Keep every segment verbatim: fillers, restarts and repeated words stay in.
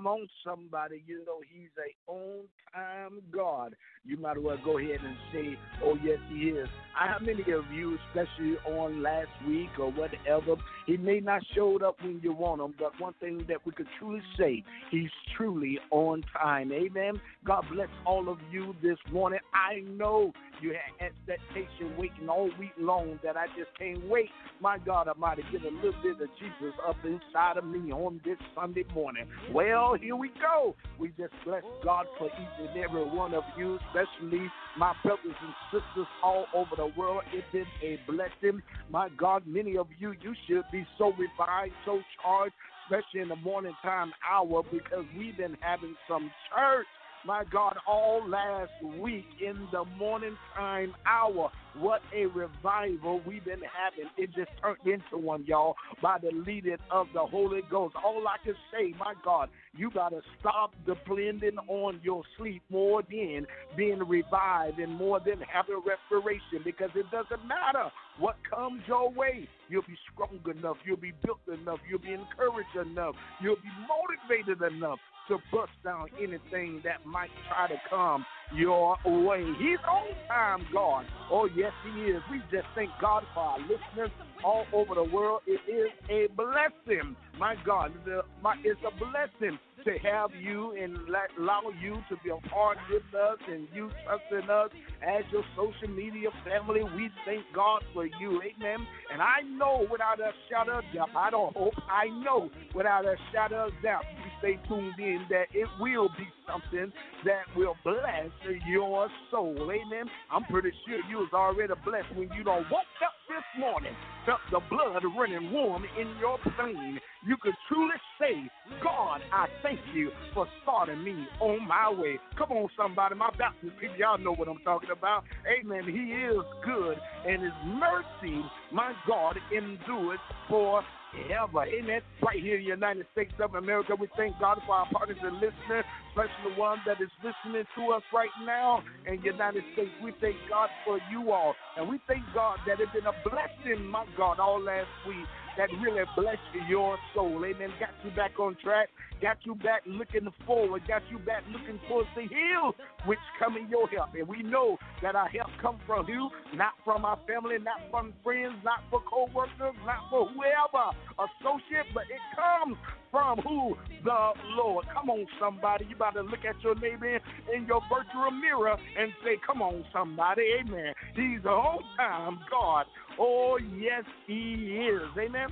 Come on, somebody. You know he's a on-time God. You might as well go ahead and say, oh, yes, he is. How many of you, especially on last week or whatever, he may not showed up when you want him, but one thing that we could truly say, he's truly on time. Amen. God bless all of you this morning. I know you had expectation waiting all week long that I just can't wait. My God Almighty, get a little bit of Jesus up inside of me on this Sunday morning. Well, here we go. We just bless God for each and every one of you, especially my brothers and sisters all over the world. It's been a blessing. My God, many of you, you should be so revived, so charged, especially in the morning time hour, because we've been having some church, my God, all last week in the morning time hour. What a revival we've been having. It just turned into one, y'all, by the leading of the Holy Ghost. All I can say, my God, you got to stop depending on your sleep more than being revived and more than having restoration, because it doesn't matter what comes your way. You'll be strong enough. You'll be built enough. You'll be encouraged enough. You'll be motivated enough to bust down anything that might try to come your way. He's on time, God. Oh, yes, he is. We just thank God for our listeners all over the world. It is a blessing, my God. The, my, it's a blessing to have you and allow you to be a part with us and you trusting us as your social media family. We thank God for you. Amen. And I know without a shadow of doubt, I don't hope, I know without a shadow of doubt, you stay tuned in, that it will be something that will bless your soul. Amen. I'm pretty sure you was already blessed when you don't woke up this morning, felt the blood running warm in your vein. You could truly say, God, I thank you for starting me on my way. Come on, somebody. My Baptist people, y'all know what I'm talking about. Amen. He is good, and his mercy, my God, endures forever. Amen. Right here in the United States of America, we thank God for our partners and listeners, especially the one that is listening to us right now in the United States. We thank God for you all. And we thank God that it's been a blessing, my God, all last week that really blessed your soul. Amen. Got you back on track. Got you back looking forward. Got you back looking towards the hills, which come in your help. And we know that our help comes from you, not from our family, not from friends, not for co-workers, not for whoever associate, but it comes from who? The Lord. Come on, somebody. You about to look at your neighbor in your virtual mirror and say, come on, somebody. Amen. He's a on-time God. Oh, yes, he is. Amen.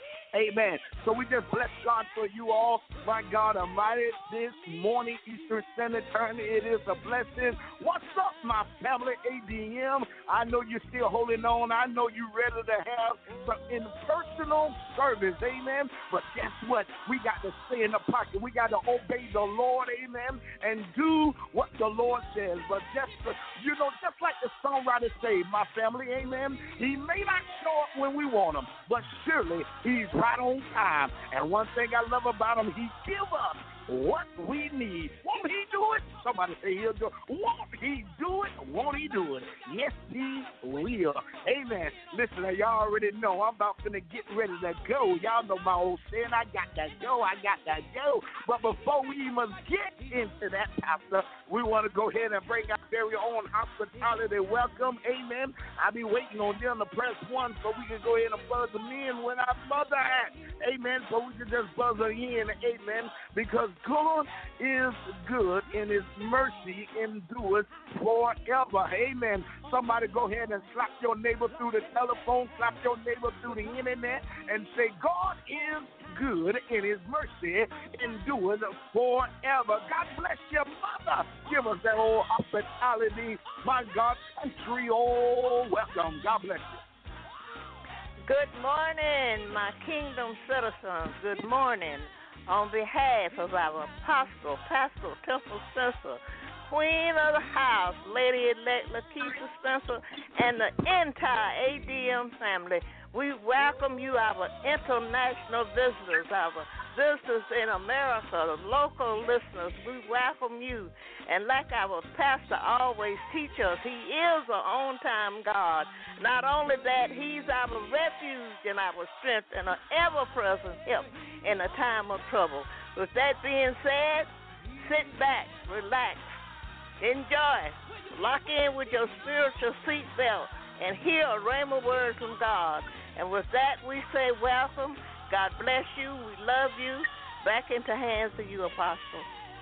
Amen. So we just bless God for you all. My God Almighty, this morning, Eastern Standard Time, it is a blessing. What's up, my family, A D M? I know you're still holding on. I know you're ready to have some impersonal service. Amen. But guess what? We got to stay in the pocket. We got to obey the Lord. Amen. And do what the Lord says. But just, you know, just like the songwriter say, my family, amen, he may not show up when we want him, but surely he's right on time. And one thing I love about him, he give us what we need. Won't he do it? Somebody say he'll do it. Won't he do it? Won't he do it? Yes, he will. Amen. Listen, y'all already know I'm about to get ready to go. Y'all know my old saying, I got to go, I got to go. But before we even get into that, Pastor, we want to go ahead and bring our very own hospitality welcome. Amen. I'll be waiting on them to press one so we can go ahead and buzz them in when our mother at. Amen. So we can just buzz her in. Amen. Because God is good and his mercy endures forever. Amen. Somebody go ahead and slap your neighbor through the telephone, slap your neighbor through the internet, and say, God is good and his mercy endures forever. God bless your mother. Give us that old hospitality. My God, country, oh, welcome. God bless you. Good morning, my kingdom citizens. Good morning. On behalf of our apostle, Pastor Temple Spencer, Queen of the House, Lady-elect Lakeisha Spencer, and the entire A D M family, we welcome you, our international visitors, our visitors in America, the local listeners. We welcome you. And like our pastor always teaches us, he is an on-time God. Not only that, he's our refuge and our strength and an ever-present help in a time of trouble. With that being said, sit back, relax, enjoy, lock in with your spiritual seatbelt, and hear a rhema word from God. And with that, we say welcome. God bless you. We love you. Back into hands of you, Apostle.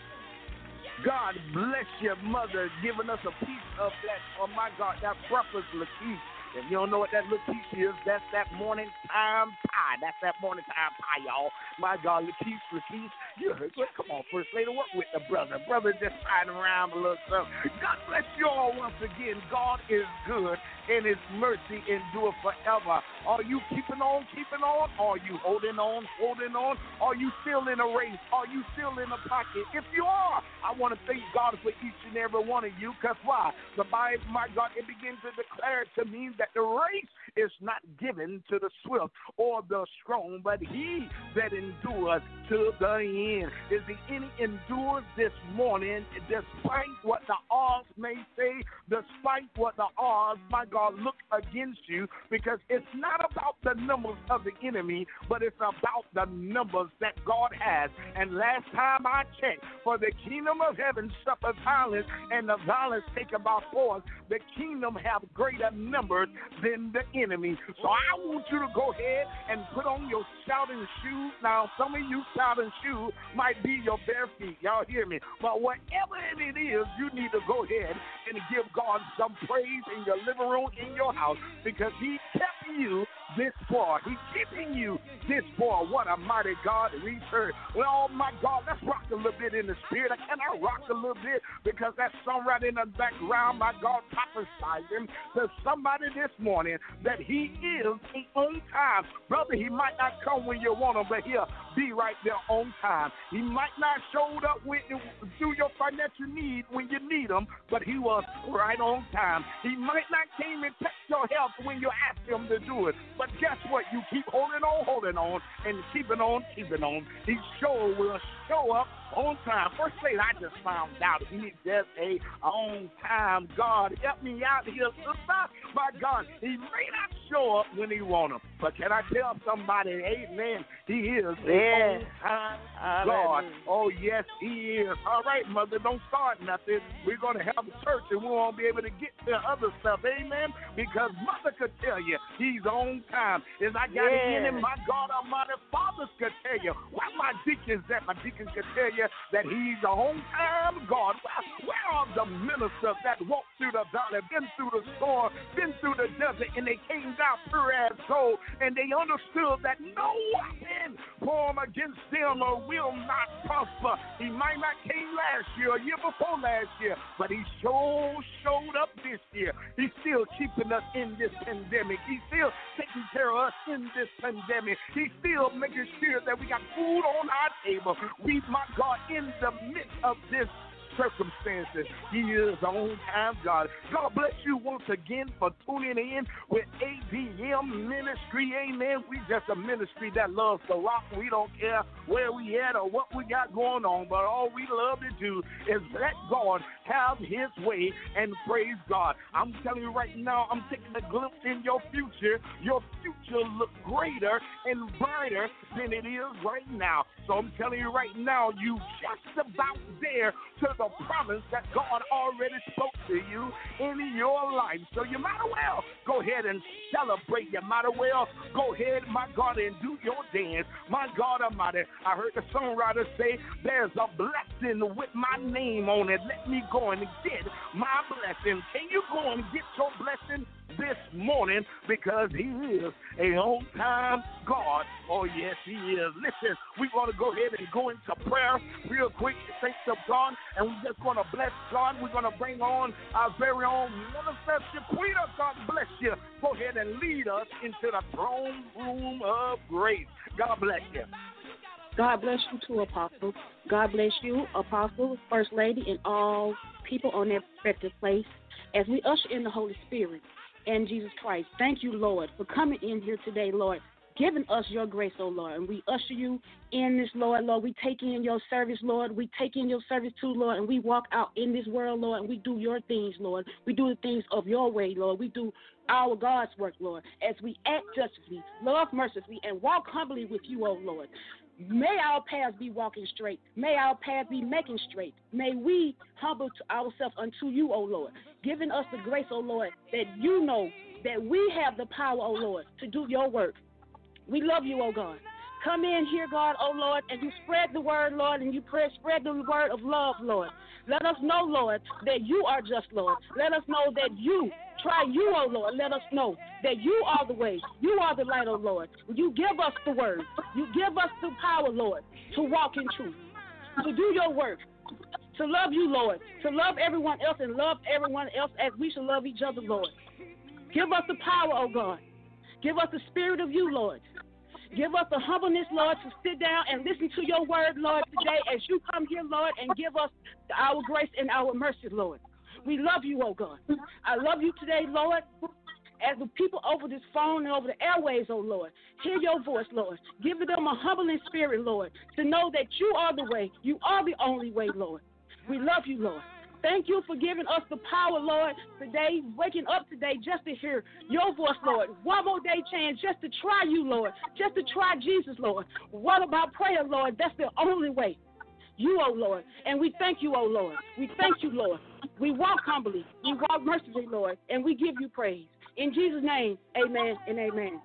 God bless your mother, giving us a piece of that, oh my God, that breakfast, Lakeith. If you don't know what that Lakeith is, that's that morning time pie. That's that morning time pie, y'all. My God, Lakeith, Lakeith, you heard good. Come on, First Lady, work with the brother. Brother just riding around a little something. God bless you all once again. God is good, and his mercy endure forever. Are you keeping on, keeping on? Are you holding on, holding on? Are you still in a race? Are you still in a pocket? If you are, I want to thank God for each and every one of you, because why? The Bible, my God, it begins to declare to me that the race is not given to the swift or the strong, but he that endures to the end. Is there any endures this morning, despite what the odds may say, despite what the odds, my God, look against you? Because it's not about the numbers of the enemy, but it's about the numbers that God has. And last time I checked, for the kingdom of heaven suffers violence, and the violence taken by force. The kingdom have greater numbers than the enemy. So I want you to go ahead and put on your shouting shoes. Now, some of you shouting shoes might be your bare feet. Y'all hear me? But whatever it is, you need to go ahead and give God some praise in your living room, in your house, because he kept you this far. He's keeping you this far. What a mighty God we serve. Well, my God, let's rock a little bit in the spirit. Can I rock a little bit? Because that song right in the background, my God, prophesizing to somebody this morning that he is on time. Brother, he might not come when you want him, but he'll be right there on time. He might not show up with through your financial need when you need him, but he was right on time. He might not came and touch your health when you asked him to do it, but guess what? You keep holding on, holding on, and keeping on, keeping on. He sure will show up on time. First thing I just found out, he's just a on-time God. Help me out here, sister. My God, he may not show up when he want him, but can I tell somebody, amen, he is yeah. a on-time God. Oh, yes, he is. All right, mother, don't start nothing. We're going to have a church, and we won't be able to get to other stuff, amen, because mother could tell you he's on time. As I got yeah. it in him, my God Almighty, fathers could tell you. Why my deacons that my deacons could tell you that he's a on-time God. Where are the ministers that walked through the valley, been through the storm, been through the desert, and they came down pure as gold, and they understood that no weapon formed against them will not prosper. He might not came last year, a year before last year, but he sure showed up this year. He's still keeping us in this pandemic. He's still taking care of us in this pandemic. He's still making sure that we got food on our table. We, my God, in the midst of this circumstances, he is on time God. God bless you once again for tuning in with A D M Ministry. Amen. We just a ministry that loves to rock. We don't care where we at or what we got going on, but all we love to do is let God have his way and praise God. I'm telling you right now, I'm taking a glimpse in your future. Your future look greater and brighter than it is right now. So I'm telling you right now, you just about there to the promise that God already spoke to you in your life. So you might as well go ahead and celebrate. You might as well go ahead, my God, and do your dance. My God Almighty, I heard the songwriter say, there's a blessing with my name on it. Let me go and get my blessing. Can you go and get your blessing this morning, because he is a on-time God. Oh, yes, he is. Listen, we're going to go ahead and go into prayer real quick, thanks to God, and we're just going to bless God. We're going to bring on our very own Minister Shaquita. God bless you. Go ahead and lead us into the throne room of grace. God bless you. God bless you too, Apostle. God bless you, Apostle, First Lady, and all people on their respective place as we usher in the Holy Spirit and Jesus Christ. Thank you, Lord, for coming in here today, Lord, giving us your grace, oh Lord. And we usher you in this, Lord. Lord, we take in your service, Lord. We take in your service too, Lord, and we walk out in this world, Lord, and we do your things, Lord. We do the things of your way, Lord. We do our God's work, Lord, as we act justly, love mercifully, and walk humbly with you, oh Lord. May our paths be walking straight. May our paths be making straight. May we humble ourselves unto you, O Lord, giving us the grace, O Lord, that you know that we have the power, O Lord, to do your work. We love you, O God. Come in here, God, O Lord, and you spread the word, Lord, and you pray, spread the word of love, Lord. Let us know, Lord, that you are just, Lord. Let us know that you try you, O Lord. Let us know that you are the way. You are the light, O Lord. You give us the word. You give us the power, Lord, to walk in truth, to do your work, to love you, Lord, to love everyone else and love everyone else as we should love each other, Lord. Give us the power, O God. Give us the spirit of you, Lord. Give us the humbleness, Lord, to sit down and listen to your word, Lord, today as you come here, Lord, and give us our grace and our mercy, Lord. We love you, oh God. I love you today, Lord, as the people over this phone and over the airways, oh Lord, hear your voice, Lord. Give them a humbling spirit, Lord, to know that you are the way. You are the only way, Lord. We love you, Lord. Thank you for giving us the power, Lord, today, waking up today just to hear your voice, Lord. One more day chance just to try you, Lord, just to try Jesus, Lord. What about prayer, Lord? That's the only way. You, oh Lord, and we thank you, oh Lord. We thank you, Lord. We walk humbly, we walk mercifully, Lord, and we give you praise. In Jesus' name, amen and amen.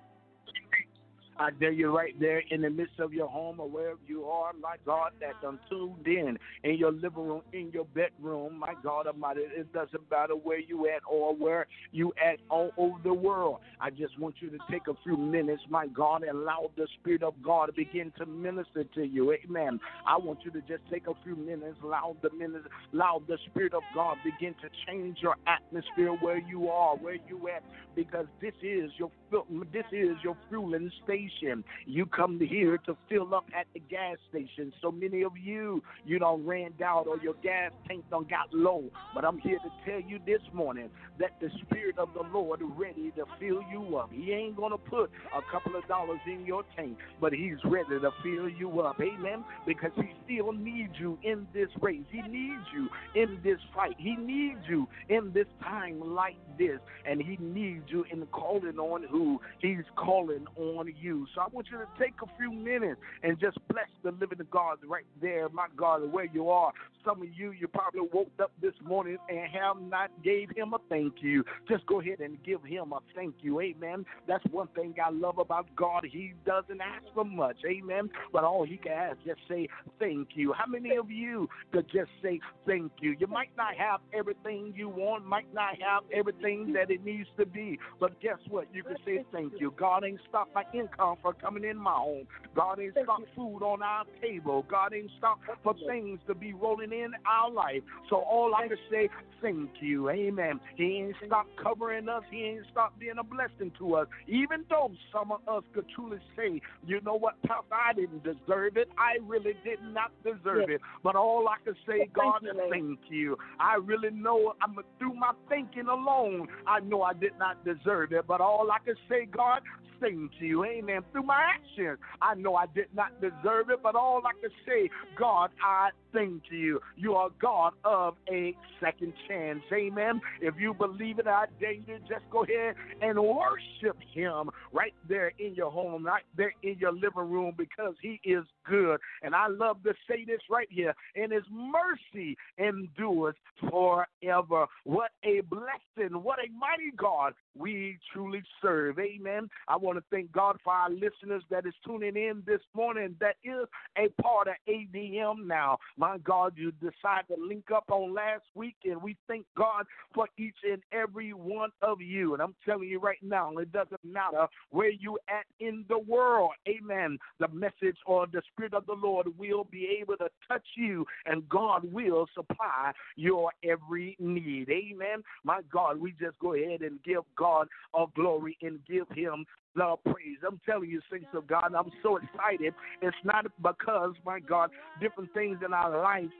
I dare you right there in the midst of your home or wherever you are, my God, that's tuned in, in your living room, in your bedroom, my God Almighty. It doesn't matter where you at or where you at all over the world. I just want you to take a few minutes, my God, and allow the Spirit of God to begin to minister to you. Amen. I want you to just take a few minutes, allow the minutes, allow the Spirit of God begin to change your atmosphere where you are, where you at, because this is your this is your fueling station. You come here to fill up at the gas station. So many of you, you done ran out or your gas tank done got low. But I'm here to tell you this morning that the Spirit of the Lord is ready to fill you up. He ain't going to put a couple of dollars in your tank, but he's ready to fill you up. Amen? Because he still needs you in this race. He needs you in this fight. He needs you in this time like this. And he needs you in calling on who he's calling on you. So I want you to take a few minutes and just bless the living God right there, my God, where you are. Some of you, you probably woke up this morning and have not gave him a thank you. Just go ahead and give him a thank you. Amen. That's one thing I love about God. He doesn't ask for much. Amen. But all he can ask, just say thank you. How many of you could just say thank you? You might not have everything you want, might not have everything that it needs to be, but guess what? You can say thank you. God ain't stopped my income for coming in my home. God ain't stopped food on our table. God ain't stopped for things to be rolling in our life. So all I can say, thank you. Amen. He ain't stopped covering us. He ain't stopped being a blessing to us. Even though some of us could truly say, you know what, Pastor, I didn't deserve it. I really did not deserve it. But all I can say, God, is thank you. I really know I'm through my thinking alone, I know I did not deserve it. But all I can say, God, thank you. Amen. Through my actions, I know I did not deserve it, but all I can say, God, I thank you. You are God of a second chance. Amen. If you believe it, I dare you to just go ahead and worship him right there in your home, right there in your living room, because he is good. And I love to say this right here, and his mercy endures forever. What a blessing. What a mighty God we truly serve. Amen. I want to thank God for our listeners that is tuning in this morning that is a part of A D M now. My God, you decided to link up on last week, and we thank God for each and every one of you. And I'm telling you right now, it doesn't matter where you at in the world. Amen. The message or the Spirit of the Lord will be able to touch you, and God will supply your every need. Amen. My God, we just go ahead and give God all glory and give him the praise. I'm telling you, saints of God, I'm so excited. It's not because, my God, different things in our life, my God,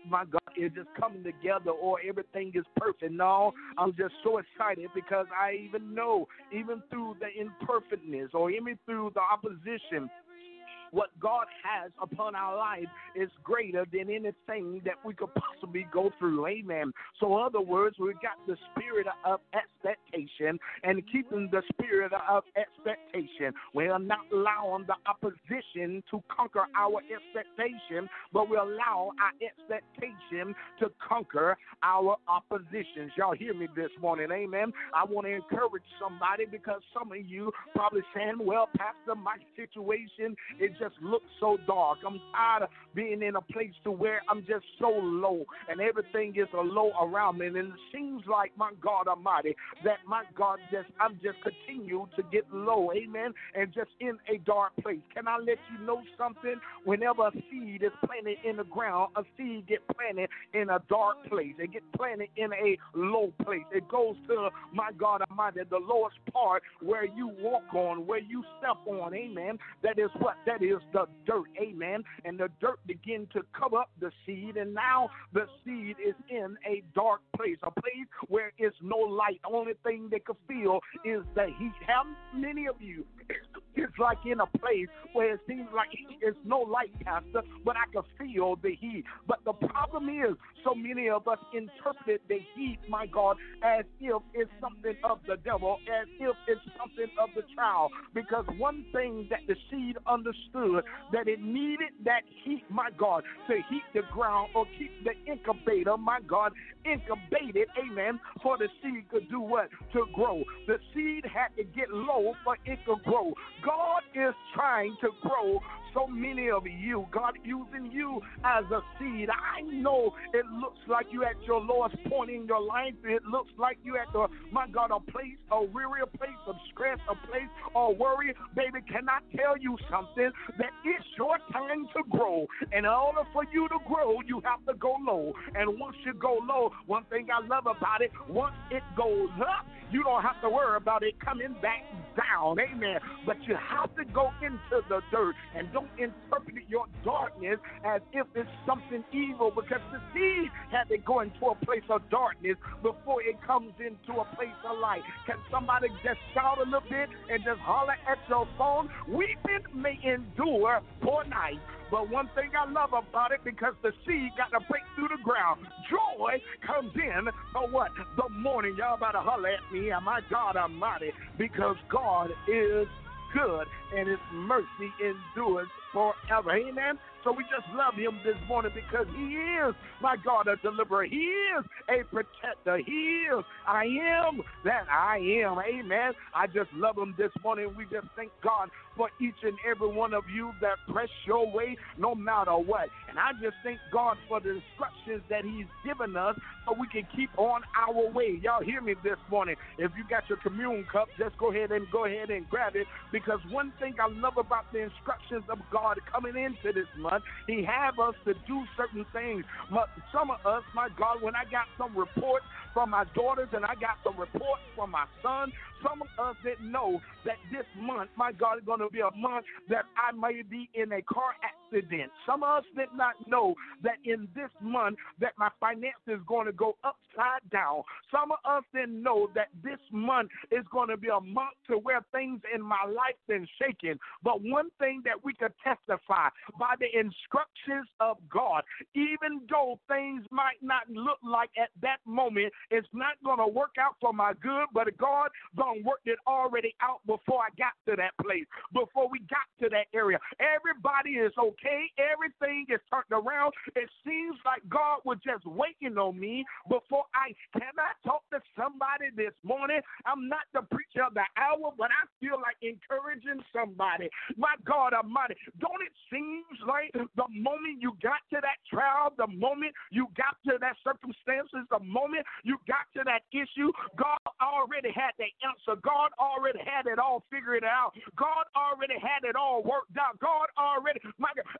is just coming together or everything is perfect. No, I'm just so excited because I even know, even through the imperfectness or even through the opposition, what God has upon our life is greater than anything that we could possibly go through. Amen. So in other words, we got the spirit of expectation, and keeping the spirit of expectation. We are not allowing the opposition to conquer our expectation, but we allow our expectation to conquer our oppositions. Y'all hear me this morning. Amen. I want to encourage somebody, because some of you probably saying, well, Pastor, my situation is just looks so dark. I'm tired of being in a place to where I'm just so low and everything is a low around me. And it seems like, my God Almighty, that my God, just I'm just continue to get low. Amen. And just in a dark place. Can I let you know something? Whenever a seed is planted in the ground, a seed get planted in a dark place. It gets planted in a low place. It goes to, my God Almighty, the lowest part where you walk on, where you step on. Amen. That is what that is. Is the dirt, amen, and the dirt begin to cover up the seed, and now the seed is in a dark place, a place where it's no light. The only thing they can feel is the heat. How many of you, it's like in a place where it seems like it's no light, Pastor, but I can feel the heat. But the problem is, so many of us interpret the heat, my God, as if it's something of the devil, as if it's something of the child, because one thing that the seed understood, that it needed that heat, my God, to heat the ground or keep the incubator, my God, incubated, amen, for the seed could do what? To grow. The seed had to get low for it to grow. God is trying to grow so many of you. God using you as a seed. I know it looks like you at your lowest point in your life. It looks like you at the, my God, a place, a weary, a place of stress, a place of worry. Baby, can I tell you something? That it's your time to grow. And in order for you to grow, you have to go low. And once you go low, one thing I love about it, once it goes up, you don't have to worry about it coming back down. Amen. But you have to go into the dirt, and don't interpret your darkness as if it's something evil, because the seed had to go into a place of darkness before it comes into a place of light. Can somebody just shout a little bit and just holler at your phone? Weeping may endure for night, but one thing I love about it, because the seed got to break through the ground, joy comes in for what? The morning. Y'all better holler at me, my God Almighty, because God is good and his mercy endures forever. Amen. So we just love him this morning because he is, my God, a deliverer. He is a protector. He is, I am that I am. Amen. I just love him this morning. We just thank God for each and every one of you that press your way no matter what. And I just thank God for the instructions that he's given us so we can keep on our way. Y'all hear me this morning. If you got your communion cup, just go ahead and go ahead and grab it, because one thing I love about the instructions of God coming into this month, he have us to do certain things. Some of us, my God, when I got some reports from my daughters and I got some reports from my son, some of us didn't know that this month, my God, is going to be a month that I may be in a car accident. Some of us did not know that in this month that my finances is going to go upside down. Some of us didn't know that this month is going to be a month to where things in my life been shaking. But one thing that we could testify by the instructions of God, even though things might not look like at that moment, it's not going to work out for my good, but God going worked it already out before I got to that place, before we got to that area. Everybody is okay. Everything is turned around. It seems like God was just waiting on me before I, can I talk to somebody this morning? I'm not the preacher of the hour, but I feel like encouraging somebody. My God Almighty, don't it seem like the moment you got to that trial, the moment you got to that circumstances, the moment you got to that issue, God already had the answer. God already had it all figured out. God already had it all worked out. God already, my God, all I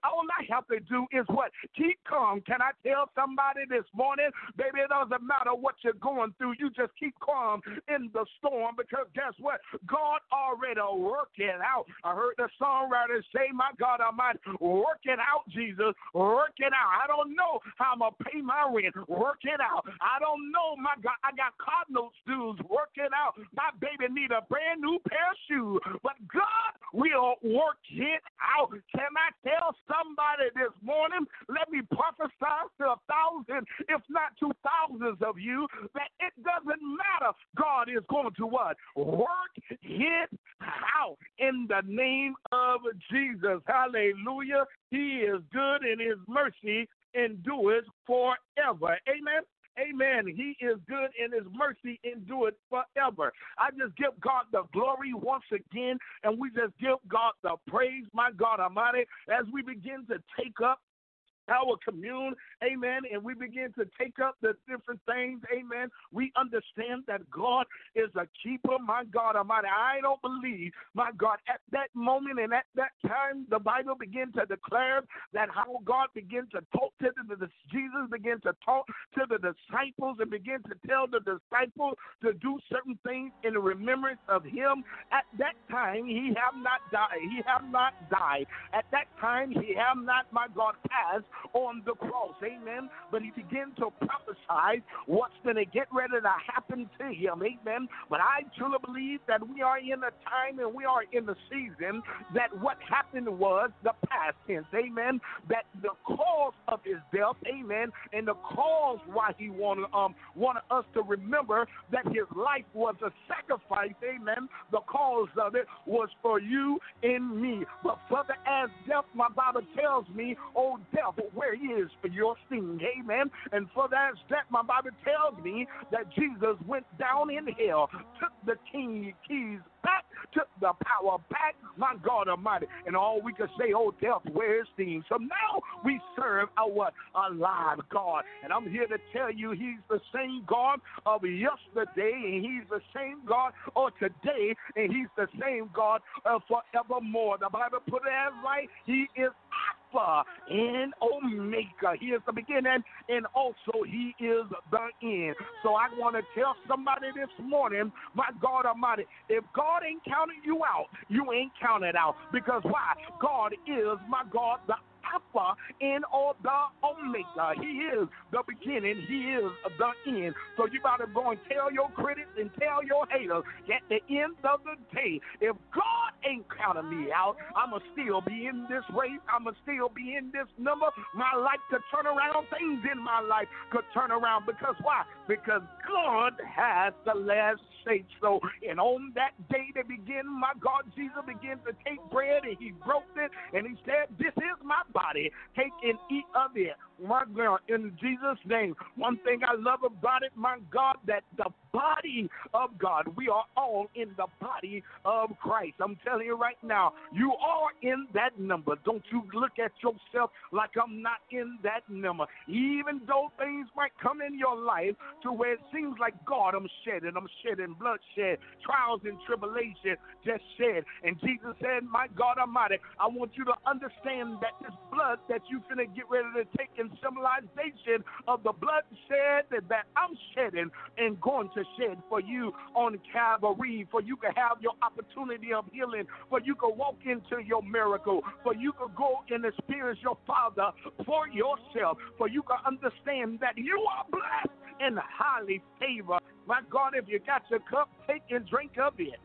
have to do is what? Keep calm. Can I tell somebody this morning, baby, it doesn't matter what you're going through. You just keep calm in the storm, because guess what? God already worked it out. I heard the songwriter say, my God Almighty, work it out, Jesus. Work it out. I don't know how I'm going to pay my rent. Work it out. I don't know, my God. I got Cardinals dues. Work it out. My baby need a brand new pair of shoes. But God will work it out. Can I tell somebody this morning, let me prophesy to a thousand, if not two thousands of you, that it doesn't matter. God is going to what? Work it out in the name of Jesus. Hallelujah. He is good, and his mercy endures forever. Amen. Amen. He is good, and his mercy endureth forever. I just give God the glory once again, and we just give God the praise, my God Almighty, as we begin to take up our commune, amen, and we begin to take up the different things, amen. We understand that God is a keeper, my God Almighty. I don't believe, my God, at that moment and at that time, the Bible began to declare that how God began to talk to the, the Jesus began to talk to the disciples and began to tell the disciples to do certain things in remembrance of him. At that time, he have not died. He have not died. At that time, he have not, my God, passed on the cross, amen. But he began to prophesy what's going to get ready to happen to him, amen. But I truly believe that we are in a time and we are in the season that what happened was the past tense, amen. That the cause of his death, amen, and the cause why he wanted um wanted us to remember that his life was a sacrifice, amen. The cause of it was for you and me. But further as death, my Bible tells me, oh death, where is for your sting, amen. And for that step, my Bible tells me that Jesus went down in hell, took the king keys back, took the power back, my God Almighty. And all we could say, oh death, where is sting? So now we serve a what? A live God. And I'm here to tell you, he's the same God of yesterday, and he's the same God of today, and he's the same God uh, forevermore. The Bible put it as right. He is Alpha and Omega. He is the beginning, and also he is the end. So I want to tell somebody this morning, my God Almighty, if God ain't counted you out, you ain't counted out. Because why? God is, my God, the Alpha and or the Omega. He is the beginning. He is the end. So you got to go and tell your critics and tell your haters at the end of the day, if God ain't counting me out, I'm going to still be in this race. I'm going to still be in this number. My life could turn around. Things in my life could turn around. Because why? Because God has the last say so. And on that day that began, my God, Jesus began to take bread, and he broke it, and he said, this is my body. Take and eat of it. My God, in Jesus' name. One thing I love about it, my God, that the body of God, we are all in the body of Christ. I'm telling you right now, you are in that number. Don't you look at yourself like I'm not in that number. Even though things might come in your life to where it seems like, God, I'm shedding, I'm shedding bloodshed, trials and tribulation, just shed. And Jesus said, my God Almighty, I want you to understand that this blood that you finna get ready to take in symbolization of the blood shed that, that I'm shedding and going to shed for you on Calvary, for you can have your opportunity of healing, for you can walk into your miracle, for you can go and experience your Father for yourself, for you can understand that you are blessed and highly favored. My God, if you got your cup, take and drink of it.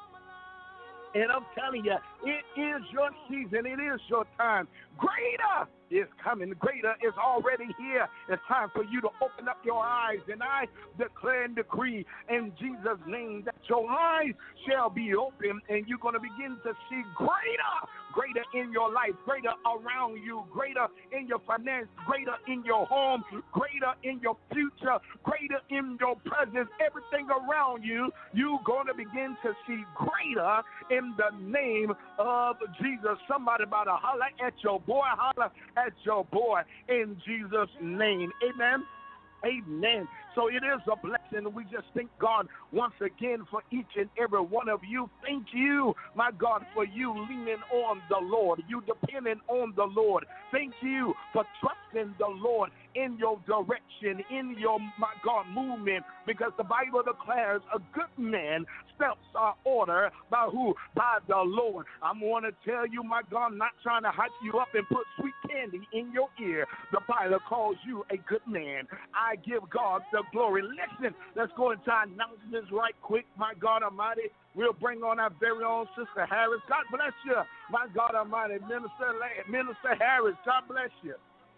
And I'm telling you, it is your season. It is your time. Greater is coming. Greater is already here. It's time for you to open up your eyes. And I declare and decree in Jesus' name that your eyes shall be open, and you're going to begin to see greater, greater in your life, greater around you, greater in your finance, greater in your home, greater in your future, greater in your presence, everything around you, you're going to begin to see greater in the name of Jesus. Somebody about to holler at your boy, holler at your boy in Jesus' name. Amen. Amen. So it is a blessing. listen, we just thank God once again for each and every one of you. Thank you, my God, for you leaning on the Lord, you depending on the Lord. Thank you for trusting the Lord in your direction, in your, my God, movement, because the Bible declares a good man steps are ordered by who? By the Lord. I'm going to tell you, my God, I'm not trying to hype you up and put sweet candy in your ear. The Bible calls you a good man. I give God the glory. Listen, let's go into our announcements right quick. My God Almighty, we'll bring on our very own Sister Harris. God bless you. My God Almighty, Minister, Minister Harris, God bless you.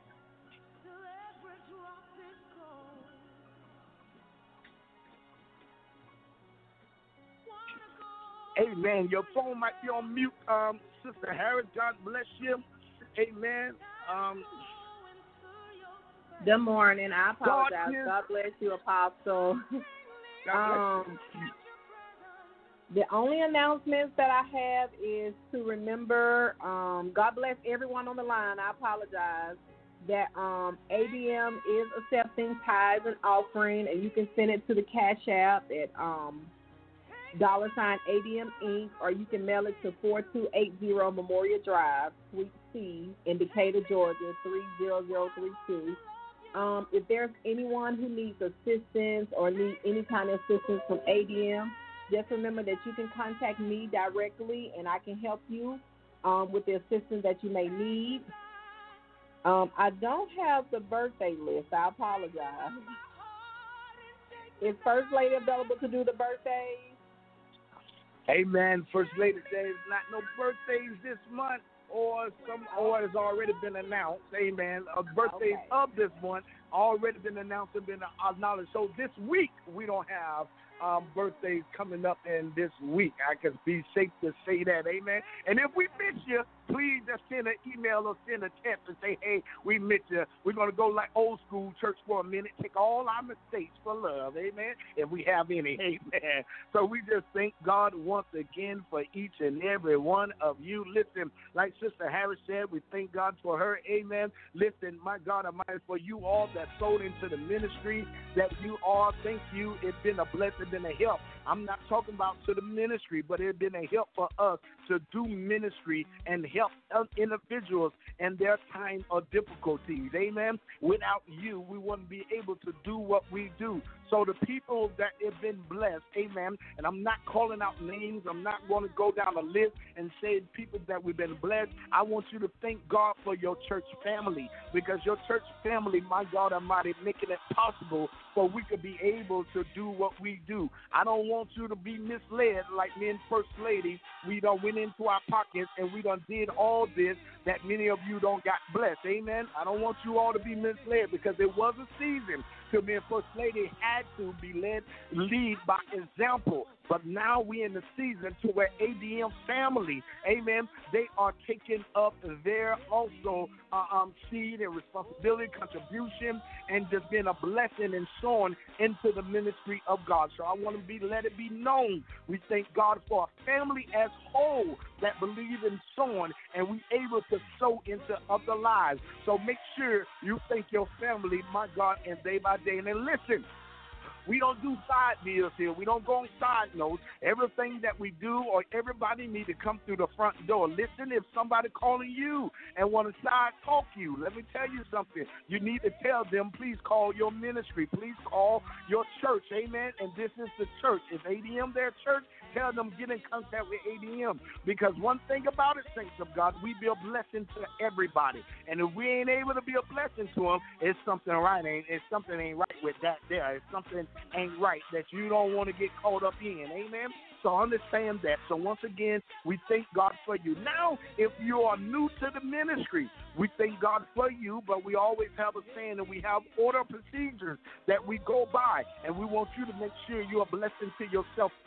Amen. Your phone might be on mute, um, Sister Harris. God bless you. Amen. Um, Good morning. I apologize. God, God bless you, Apostle. God bless um, the only announcements that I have is to remember, um, God bless everyone on the line. I apologize. That um, A D M is accepting tithes and offering, and you can send it to the Cash App at um, dollar sign A D M Incorporated, or you can mail it to four two eight zero Memorial Drive, Suite C, in Decatur, Georgia, three zero zero three two. Um, if there's anyone who needs assistance or needs any kind of assistance from A D M, just remember that you can contact me directly, and I can help you um, with the assistance that you may need. Um, I don't have the birthday list. I apologize. Is First Lady available to do the birthdays? Amen. First Lady says not no birthdays this month, or some, or has already been announced. Amen. Uh, birthdays Okay. of this month already been announced and been acknowledged. So this week we don't have um, birthdays coming up in this week. I can be safe to say that. Amen. And if we miss you, please just send an email or send a text and say, hey, we miss you. We're going to go like old school church for a minute, take all our mistakes for love. Amen. If we have any. Amen. So we just thank God once again for each and every one of you. Listen, like Sister Harris said, we thank God for her. Amen. Listen, my God Almighty, for you all that sold into the ministry that you are, thank you. It's been a blessing, been a help. I'm not talking about to the ministry, but it's been a help for us to do ministry and help individuals in their time of difficulties. Amen. Without you, we wouldn't be able to do what we do. So the people that have been blessed, amen, and I'm not calling out names. I'm not going to go down a list and say people that we've been blessed. I want you to thank God for your church family, because your church family, my God Almighty, making it possible for we could be able to do what we do. I don't want you to be misled like me and First Lady. We done went into our pockets and we done did all this that many of you don't got blessed. Amen. I don't want you all to be misled, because there was a season to me and First Lady had to be led, lead by example. But now we in the season to where A D M family, amen, they are taking up their also uh, um, seed and responsibility, contribution, and just being a blessing and sowing into the ministry of God. So I want to be let it be known. We thank God for a family as whole that believe in sowing, and we able to sow into other lives. So make sure you thank your family, my God, and day by day. And then listen, we don't do side deals here. We don't go on side notes. Everything that we do, or everybody need to come through the front door. Listen, if somebody calling you and want to side talk you, let me tell you something. You need to tell them, please call your ministry. Please call your church. Amen. And this is the church. If A D M their church, tell them get in contact with A D M. Because one thing about it, saints of God, we be a blessing to everybody. And if we ain't able to be a blessing to them, it's something right. Ain't it's something ain't right with that there. It's something ain't right that you don't want to get caught up in. Amen. So understand that. So once again, we thank God for you. Now, if you are new to the ministry, we thank God for you, but we always have a saying and we have order procedures that we go by, and we want you to make sure you're a blessing to yourself first.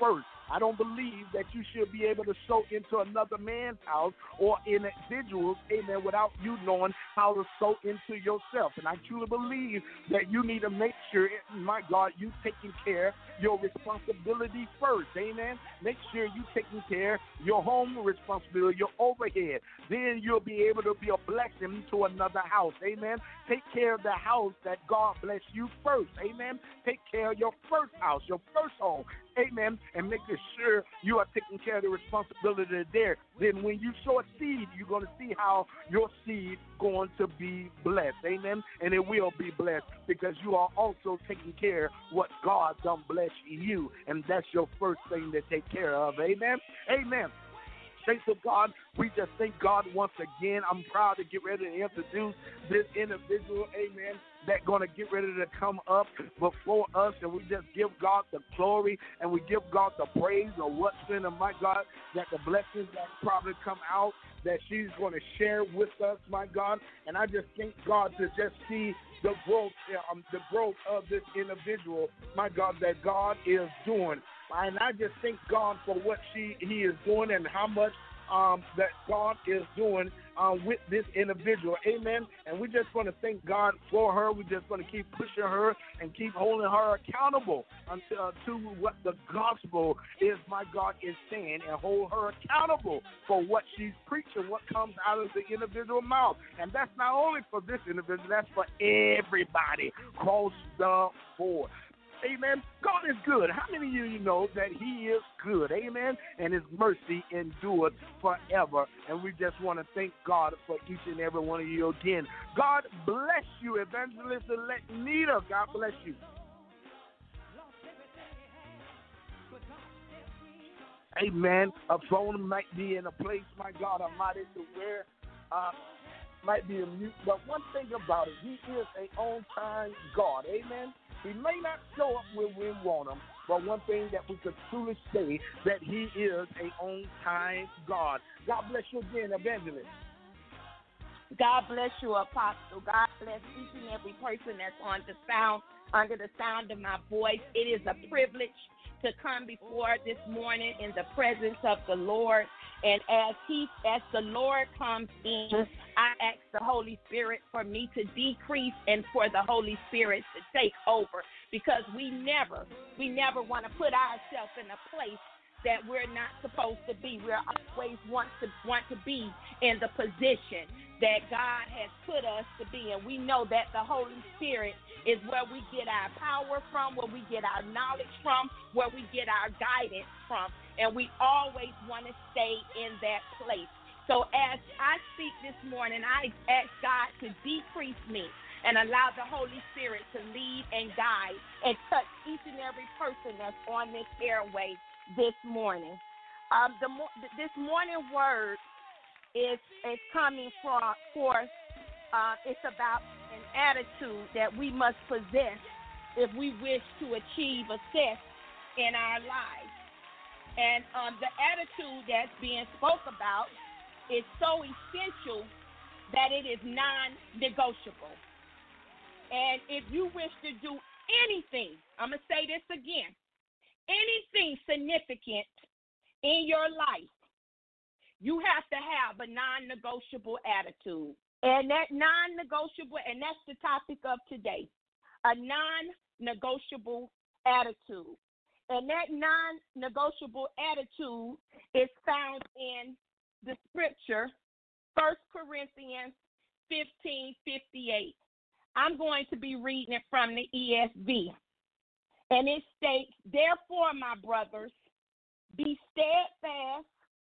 I don't believe that you should be able to sow into another man's house or individuals, amen, without you knowing how to sow into yourself. And I truly believe that you need to make sure, my God, you taking care of your responsibility first, amen. Make sure you taking care of your home responsibility, your overhead. Then you'll be able to be a blessing to another house, amen. Take care of the house that God bless you first, amen. Take care of your first house, your first home, amen, and make sure you are taking care of the responsibility there. Then when you sow a seed, you're going to see how your seed going to be blessed, amen, and it will be blessed because you are also taking care of what God done bless you, and that's your first thing to take care of, amen, amen. Thanks to God, we just thank God once again. I'm proud to get ready to introduce this individual, amen, that's going to get ready to come up before us, and we just give God the glory, and we give God the praise of what's in, and my God, that the blessings that probably come out that she's going to share with us, my God, and I just thank God to just see the growth, um, the growth of this individual, my God, that God is doing. And I just thank God for what she he is doing and how much um, that God is doing um, with this individual. Amen. And we just want to thank God for her. We're just going to keep pushing her and keep holding her accountable until, uh, to what the gospel is, my God, is saying, and hold her accountable for what she's preaching, what comes out of the individual mouth. And that's not only for this individual, that's for everybody across the board. Amen. God is good. How many of you know that he is good? Amen. And his mercy endures forever. And we just want to thank God for each and every one of you again. God bless you, Evangelist Nita. God bless you. Amen. A phone might be in a place, my God Almighty, to where uh, might be a mute. But one thing about it, he is an on-time God. Amen. He may not show up when we want him, but one thing that we could truly say that he is a on-time God. God bless you again, Evangelist. God bless you, Apostle. God bless each and every person that's on the sound, under the sound of my voice. It is a privilege to come before this morning in the presence of the Lord. And as he, as the Lord comes in, I ask the Holy Spirit for me to decrease and for the Holy Spirit to take over, because we never, we never want to put ourselves in a place that we're not supposed to be. We always want to want to be in the position that God has put us to be. And we know that the Holy Spirit is where we get our power from, where we get our knowledge from, where we get our guidance from. And we always want to stay in that place. So as I speak this morning, I ask God to decrease me and allow the Holy Spirit to lead and guide and touch each and every person that's on this airway this morning. Um, the this morning word is is coming from forth. Uh, it's about an attitude that we must possess if we wish to achieve success in our lives. And um, the attitude that's being spoke about is so essential that it is non-negotiable. And if you wish to do anything, I'm going to say this again, anything significant in your life, you have to have a non-negotiable attitude. And that non-negotiable, and that's the topic of today, a non-negotiable attitude. And that non-negotiable attitude is found in the scripture, First Corinthians fifteen fifty-eight. I'm going to be reading it from the E S V. And it states, therefore, my brothers, be steadfast,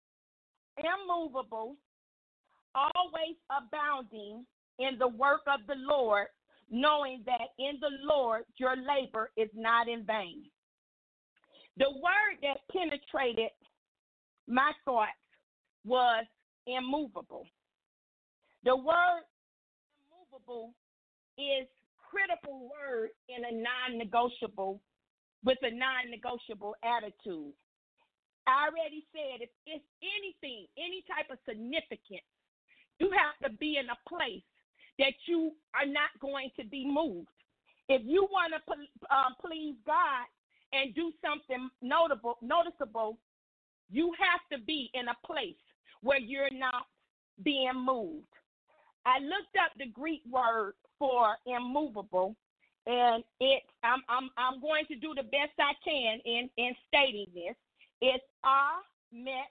immovable, always abounding in the work of the Lord, knowing that in the Lord your labor is not in vain. The word that penetrated my thoughts was immovable. The word immovable is critical word in a non-negotiable, with a non-negotiable attitude. I already said if it's anything, any type of significance, you have to be in a place that you are not going to be moved. If you want to uh, please God and do something notable, noticeable, you have to be in a place where you're not being moved. I looked up the Greek word for immovable, and it I'm I'm I'm going to do the best I can in, in stating this. It's ametkenitos.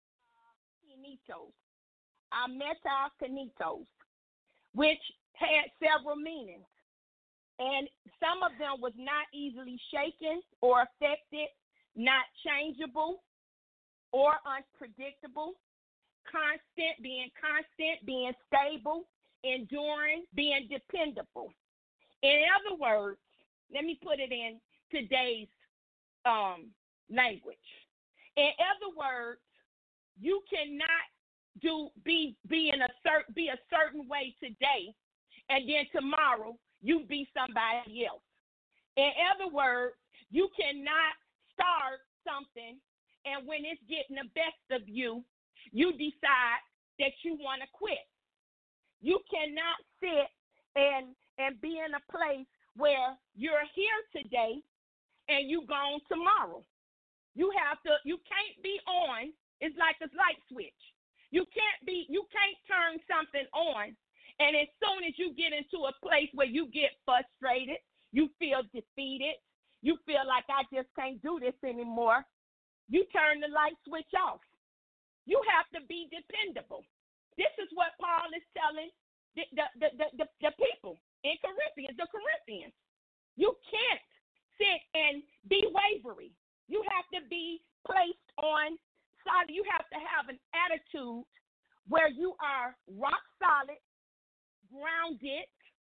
Ametkenitos, which had several meanings. And some of them was not easily shaken or affected, not changeable or unpredictable, constant, being constant, being stable, enduring, being dependable. In other words, let me put it in today's um, language. In other words, you cannot do be be in a certain be a certain way today, and then tomorrow you be somebody else. In other words, you cannot start something, and when it's getting the best of you, you decide that you want to quit. You cannot sit and and be in a place where you're here today and you gone tomorrow. You have to. You can't be on. It's like a light switch. You can't be. You can't turn something on, and as soon as you get into a place where you get frustrated, you feel defeated, you feel like I just can't do this anymore, you turn the light switch off. You have to be dependable. This is what Paul is telling the the the, the, the, the people in Corinthians, the Corinthians. You can't sit and be wavery. You have to be placed on solid. You have to have an attitude where you are rock solid, grounded,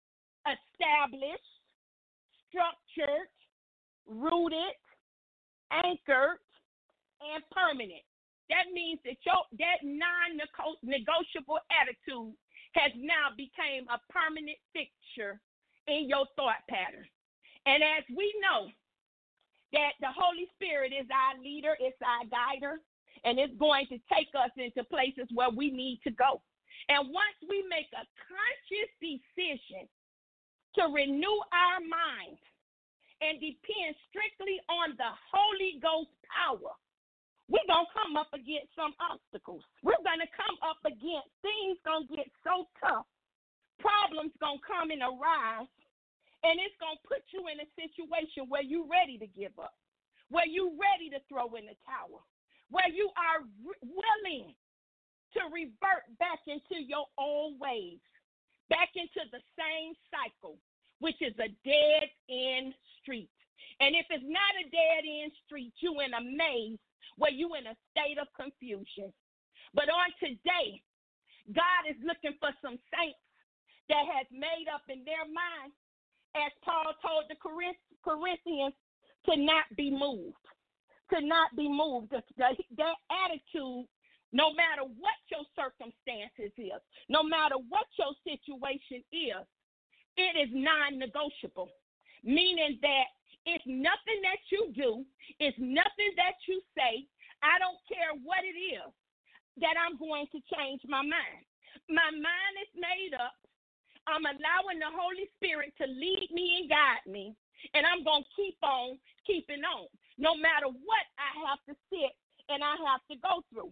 established, structured, rooted, anchored, and permanent. That means that your that non-negotiable attitude has now become a permanent fixture in your thought pattern. And as we know that the Holy Spirit is our leader, it's our guider, and it's going to take us into places where we need to go. And once we make a conscious decision to renew our mind and depend strictly on the Holy Ghost power, we're going to come up against some obstacles. We're going to come up against things going to get so tough. Problems going to come and arise, and it's going to put you in a situation where you're ready to give up, where you're ready to throw in the towel, where you are re- willing to revert back into your old ways, back into the same cycle, which is a dead-end street. And if it's not a dead-end street, you in a maze where you in a state of confusion. But on today, God is looking for some saints that has made up in their mind, as Paul told the Corinthians, to not be moved, to not be moved. The, the, that attitude, no matter what your circumstances is, no matter what your situation is, it is non-negotiable, meaning that it's nothing that you do, it's nothing that you say, I don't care what it is, that I'm going to change my mind. My mind is made up. I'm allowing the Holy Spirit to lead me and guide me, and I'm going to keep on keeping on, no matter what I have to sit and I have to go through.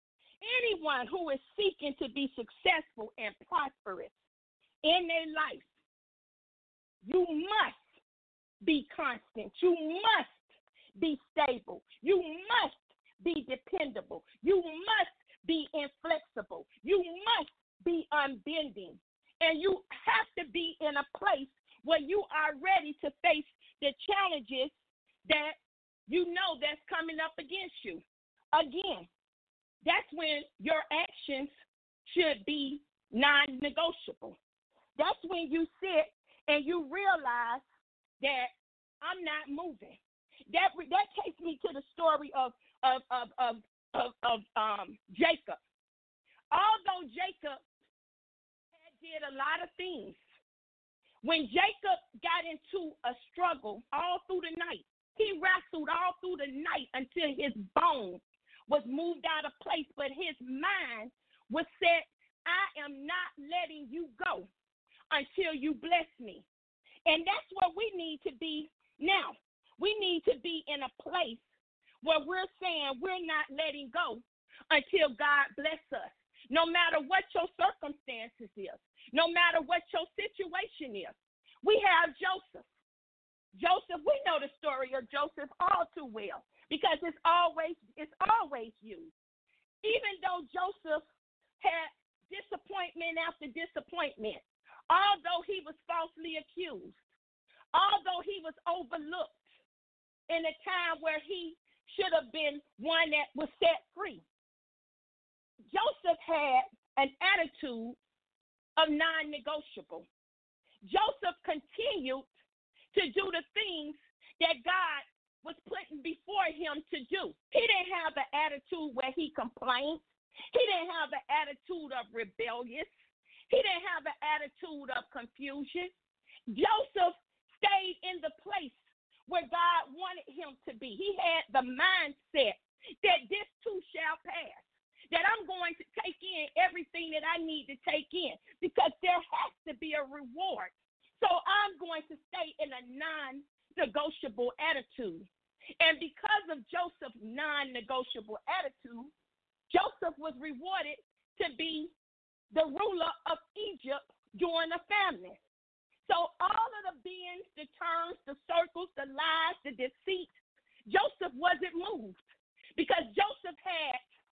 Anyone who is seeking to be successful and prosperous in their life, you must be constant. You must be stable. You must be dependable. You must be inflexible. You must be unbending. And you have to be in a place where you are ready to face the challenges that you know that's coming up against you. Again, that's when your actions should be non-negotiable. That's when you sit and you realize that I'm not moving. That that takes me to the story of of of of of, of um, Jacob. Although Jacob had did a lot of things, when Jacob got into a struggle all through the night, he wrestled all through the night until his bones was moved out of place, but his mind was set, I am not letting you go until you bless me. And that's where we need to be now. We need to be in a place where we're saying we're not letting go until God bless us. No matter what your circumstances is, no matter what your situation is. We have Joseph. Joseph, we know the story of Joseph all too well because it's always it's always used. Even though Joseph had disappointment after disappointment, although he was falsely accused, although he was overlooked in a time where he should have been one that was set free, Joseph had an attitude of non-negotiable. Joseph continued to do the things that God was putting before him to do. He didn't have an attitude where he complained. He didn't have an attitude of rebellious. He didn't have an attitude of confusion. Joseph stayed in the place where God wanted him to be. He had the mindset that this too shall pass, that I'm going to take in everything that I need to take in because there has to be a reward. So I'm going to stay in a non-negotiable attitude. And because of Joseph's non-negotiable attitude, Joseph was rewarded to be the ruler of Egypt during a famine. So all of the bends, the turns, the circles, the lies, the deceit, Joseph wasn't moved because Joseph had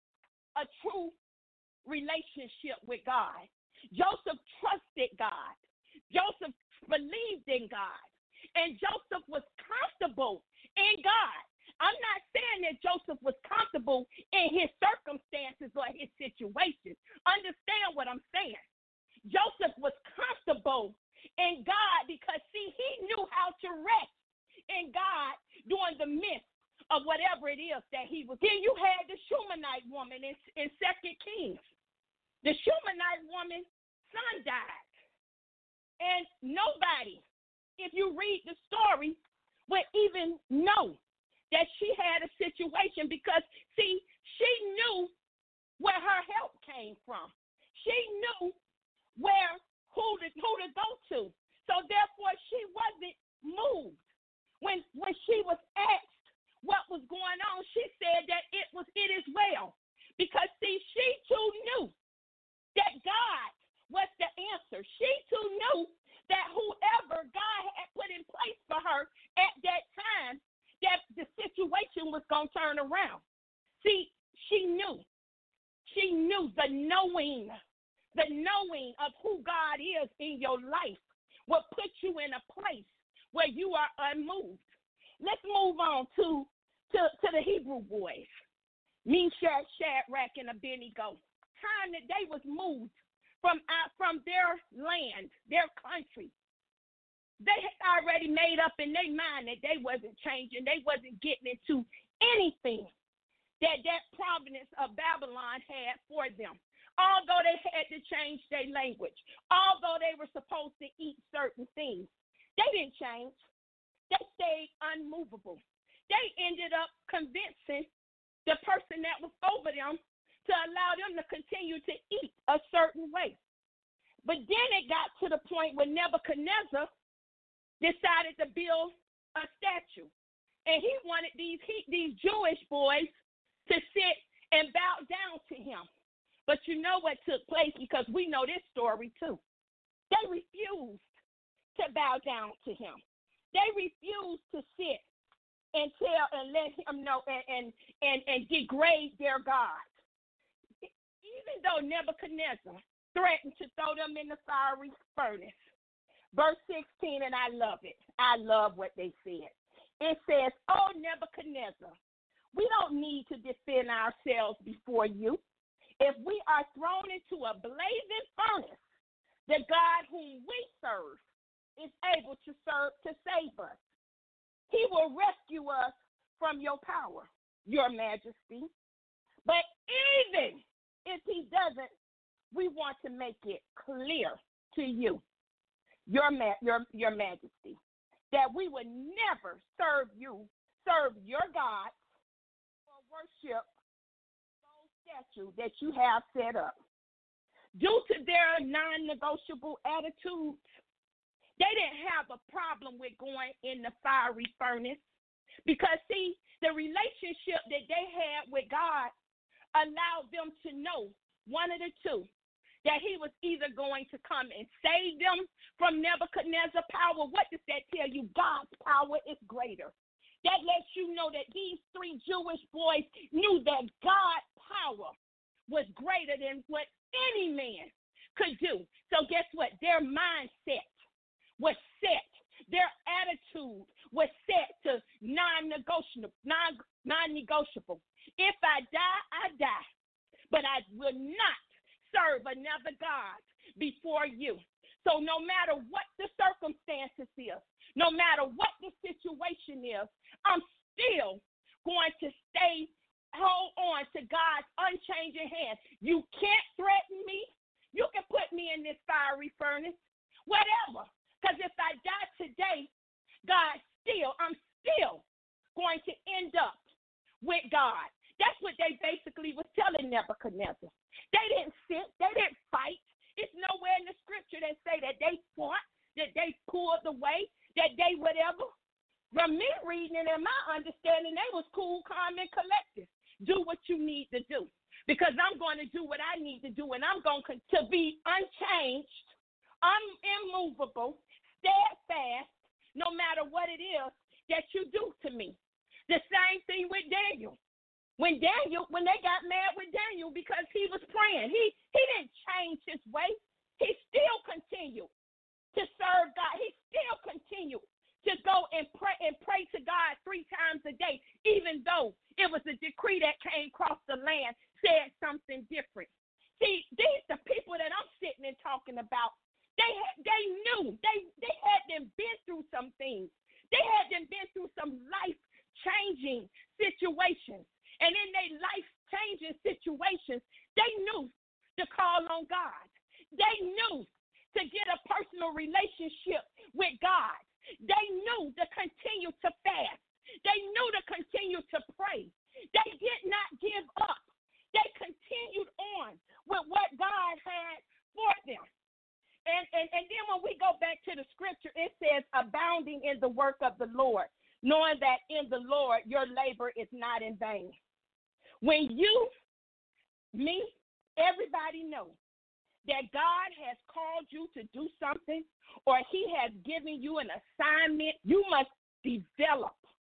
a true relationship with God. Joseph trusted God. Joseph believed in God. And Joseph was comfortable in God. I'm not saying that Joseph was comfortable in his circumstances or his situation. Understand what I'm saying. Joseph was comfortable in God because, see, he knew how to rest in God during the midst of whatever it is that he was. Then you had the Shunammite woman in, in Second Kings. The Shunammite woman's son died. And nobody, if you read the story, would even know that she had a situation because, see, she knew where her help came from. She knew where who to, who to go to. So, therefore, she wasn't moved. When, when she was asked what was going on, she said that it was it is well. Because, see, she too knew that God was the answer. She too knew that whoever God had put in place for her at that time, that the situation was going to turn around. See, she knew. She knew the knowing, the knowing of who God is in your life will put you in a place where you are unmoved. Let's move on to, to, to the Hebrew boys, Meshach, Shadrach, and Abednego. Time that they was moved from uh, from their land, their country. They had already made up in their mind that they wasn't changing. They wasn't getting into anything that that province of Babylon had for them. Although they had to change their language, although they were supposed to eat certain things, they didn't change. They stayed unmovable. They ended up convincing the person that was over them to allow them to continue to eat a certain way. But then it got to the point where Nebuchadnezzar decided to build a statue. And he wanted these, he, these Jewish boys to sit and bow down to him. But you know what took place, because we know this story too. They refused to bow down to him. They refused to sit and tell and let him know and, and, and, and degrade their God. Even though Nebuchadnezzar threatened to throw them in the fiery furnace. Verse sixteen, and I love it. I love what they said. It says, "Oh, Nebuchadnezzar, we don't need to defend ourselves before you. If we are thrown into a blazing furnace, the God whom we serve is able to serve to save us. He will rescue us from your power, your majesty. But even if he doesn't, we want to make it clear to you, your ma- your your majesty, that we would never serve you, serve your gods, or worship those statues that you have set up." Due to their non-negotiable attitudes, they didn't have a problem with going in the fiery furnace. Because, see, the relationship that they had with God allowed them to know one of the two, that he was either going to come and save them from Nebuchadnezzar's power. What does that tell you? God's power is greater. That lets you know that these three Jewish boys knew that God's power was greater than what any man could do. So guess what? Their mindset was set. Their attitude was set to non-negotiable. Non, non-negotiable. If I die, I die. But I will not serve another God before you. So no matter what the circumstances is, no matter what the situation is, I'm still going to stay, hold on to God's unchanging hand. You can't threaten me. You can put me in this fiery furnace, whatever. Because if I die today, God still, I'm still going to end up with God. That's what they basically was telling Nebuchadnezzar. They didn't sit. They didn't fight. It's nowhere in the scripture that say that they fought, that they pulled away, that they whatever. From me reading it and my understanding, they was cool, calm, and collected. Do what you need to do. Because I'm going to do what I need to do, and I'm going to be unchanged, un- immovable, steadfast, no matter what it is that you do to me. The same thing with Daniel. When Daniel, when they got mad with Daniel because he was praying, he, he didn't change his way. He still continued to serve God. He still continued to go and pray and pray to God three times a day, even though it was a decree that came across the land, said something different. See, these the people that I'm sitting and talking about. They had, they knew they they had them been through some things. They had them been through some life-changing situations. And in their life-changing situations, they knew to call on God. They knew to get a personal relationship with God. They knew to continue to fast. They knew to continue to pray. They did not give up. They continued on with what God had for them. And, and, and then when we go back to the scripture, it says, abounding in the work of the Lord, knowing that in the Lord your labor is not in vain. When you, me, everybody knows that God has called you to do something or he has given you an assignment, you must develop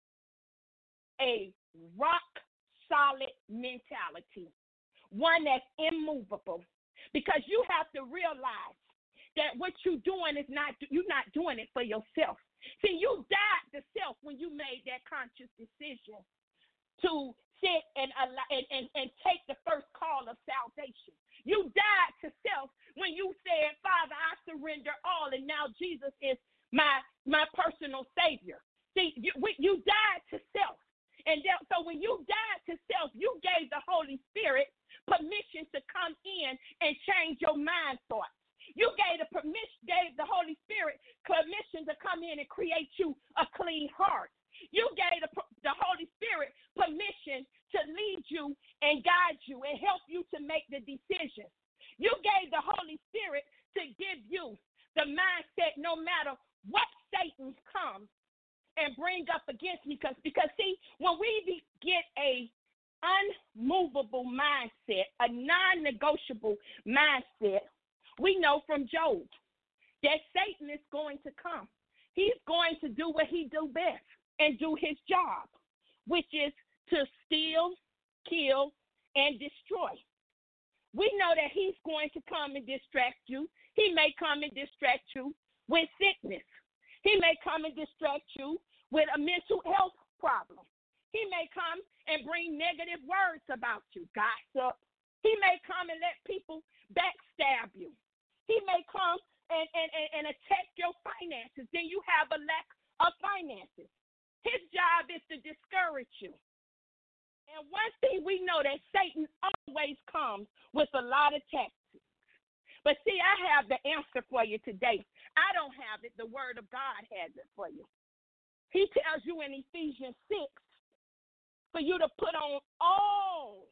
a rock-solid mentality, one that's immovable, because you have to realize that what you're doing is not, you're not doing it for yourself. See, you died to self when you made that conscious decision to sit and, and, and, and take the first call of salvation. You died to self when you said, Father, I surrender all, and now Jesus is my my personal Savior. See, you, you died to self. And that, so when you died to self, you gave the Holy Spirit permission to come in and change your mind thoughts. You gave the permission, gave the Holy Spirit permission to come in and create you a clean heart. You gave the, the Holy Spirit permission to lead you and guide you and help you to make the decisions. You gave the Holy Spirit to give you the mindset no matter what Satan comes and bring up against me. Because, because see, when we be, get a unmovable mindset, a non-negotiable mindset, we know from Job that Satan is going to come. He's going to do what he do best and do his job, which is to steal, kill, and destroy. We know that he's going to come and distract you. He may come and distract you with sickness. He may come and distract you with a mental health problem. He may come and bring negative words about you, gossip. He may come and let people backstab you. He may come and, and, and, and attack your finances. Then you have a lack of finances. His job is to discourage you. And one thing we know that Satan always comes with a lot of tactics. But see, I have the answer for you today. I don't have it. The word of God has it for you. He tells you in Ephesians six for you to put on all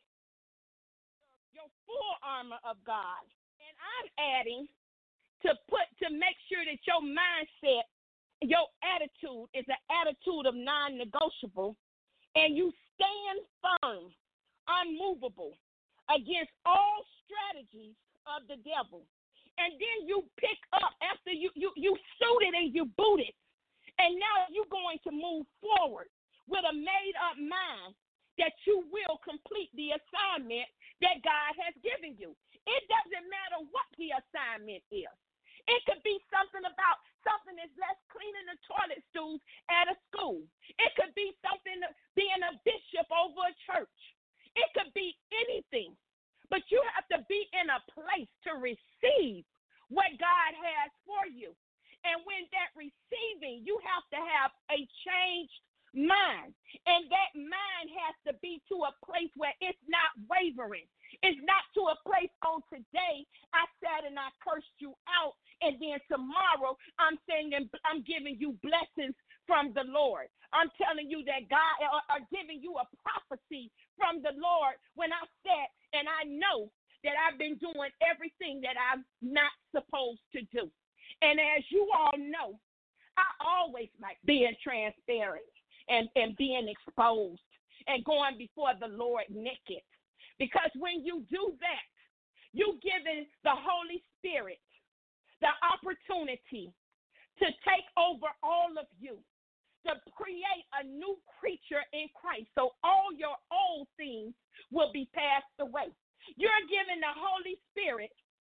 your full armor of God. And I'm adding to put to make sure that your mindset your attitude is an attitude of non-negotiable, and you stand firm, unmovable against all strategies of the devil. And then you pick up after you, you, you suited and you booted. And now you're going to move forward with a made-up mind that you will complete the assignment that God has given you. It doesn't matter what the assignment is. It could be something about something that's less cleaning the toilet stools at a school. It could be something being a bishop over a church. It could be anything. But you have to be in a place to receive what God has for you. And when that receiving, you have to have a changed mind. And that mind has to be to a place where it's not wavering. It's not to a place on today I sat and I cursed you out, and then tomorrow I'm saying I'm giving you blessings from the Lord. I'm telling you that God are giving you a prophecy from the Lord when I sat and I know that I've been doing everything that I'm not supposed to do. And as you all know, I always like being transparent and, and being exposed and going before the Lord naked. Because when you do that, you're giving the Holy Spirit the opportunity to take over all of you, to create a new creature in Christ. So all your old things will be passed away. You're giving the Holy Spirit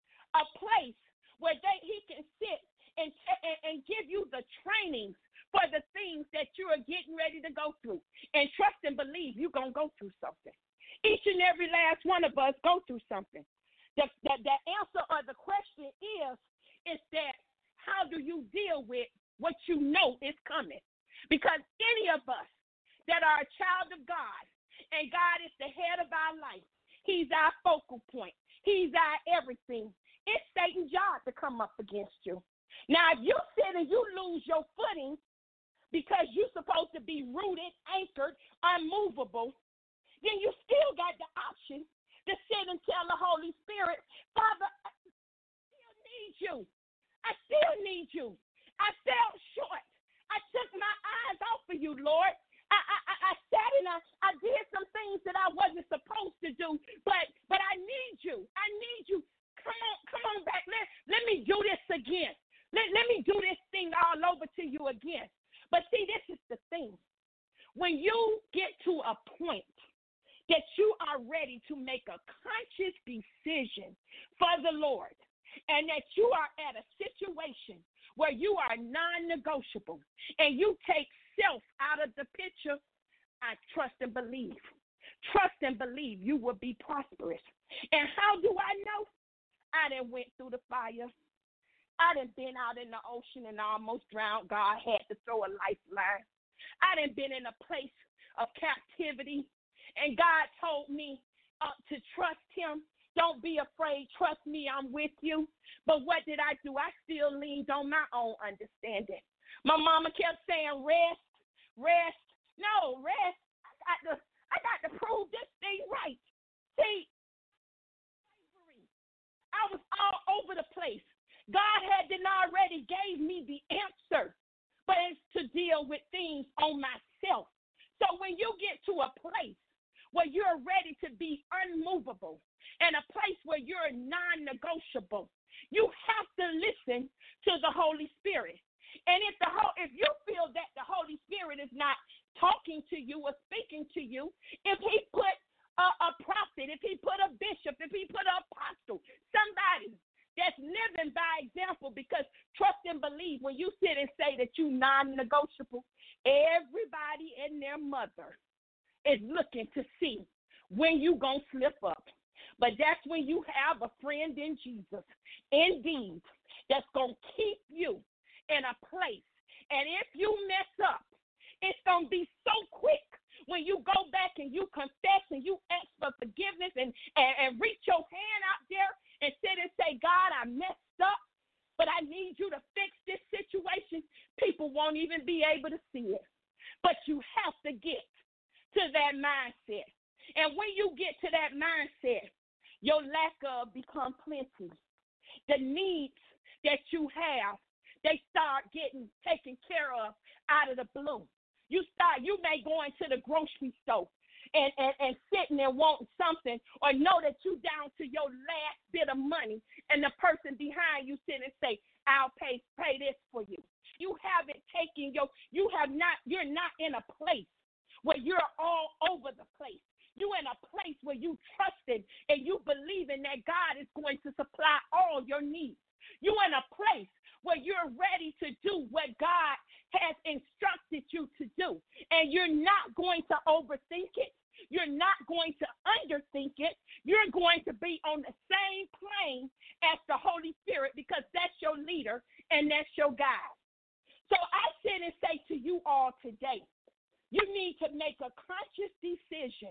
a place where they, he can sit and, and, and give you the trainings for the things that you are getting ready to go through. And trust and believe you're going to go through something. Each and every last one of us go through something. The, the, the answer or the question is, is that how do you deal with what you know is coming? Because any of us that are a child of God, and God is the head of our life, he's our focal point, he's our everything, it's Satan's job to come up against you. Now, if you sit and you lose your footing because you're supposed to be rooted, anchored, unmovable, then you still got the option to sit and tell the Holy Spirit, Father, I still need you. I still need you. I fell short. I took my eyes off of you, Lord. I I, I sat and I, I did some things that I wasn't supposed to do, but but I need you. I need you. Come on, come on back. Let, let me do this again. Let, let me do this thing all over to you again. But see, this is the thing. When you get to a point that you are ready to make a conscious decision for the Lord, and that you are at a situation where you are non-negotiable and you take self out of the picture, I trust and believe. Trust and believe you will be prosperous. And how do I know? I done went through the fire. I done been out in the ocean and almost drowned. God had to throw a lifeline. I done been in a place of captivity, and God told me uh, to trust him. Don't be afraid. Trust me, I'm with you. But what did I do? I still leaned on my own understanding. My mama kept saying, rest, rest. No, rest. I got to, I got to prove this thing right. See, I was all over the place. God had then already gave me the answer, but it's to deal with things on myself. So when you get to a place where you're ready to be unmovable, and a place where you're non-negotiable, you have to listen to the Holy Spirit. And if the if you feel that the Holy Spirit is not talking to you or speaking to you, if he put a, a prophet, if he put a bishop, if he put an apostle, somebody that's living by example, because trust and believe, when you sit and say that you non-negotiable, everybody and their mother is looking to see when you gonna slip up. But that's when you have a friend in Jesus, indeed, that's going to keep you in a place. And if you mess up, it's going to be so quick when you go back and you confess and you ask for forgiveness and, and, and reach your hand out there and sit and say, God, I messed up, but I need you to fix this situation. People won't even be able to see it. But you have to get to that mindset. And when you get to that mindset, your lack of become plenty. The needs that you have they start getting taken care of out of the blue. You start, you may go into the grocery store and, and, and sitting and wanting something, or know that you down to your last bit of money, and the person behind you sit and say, I'll pay pay this for you. You haven't taken your, you have not, you're not in a place where you're all over the place. You're in a place where you trusted and you believing that God is going to supply all your needs. You're in a place where you're ready to do what God has instructed you to do. And you're not going to overthink it. You're not going to underthink it. You're going to be on the same plane as the Holy Spirit, because that's your leader and that's your guide. So I sit and say to you all today, you need to make a conscious decision.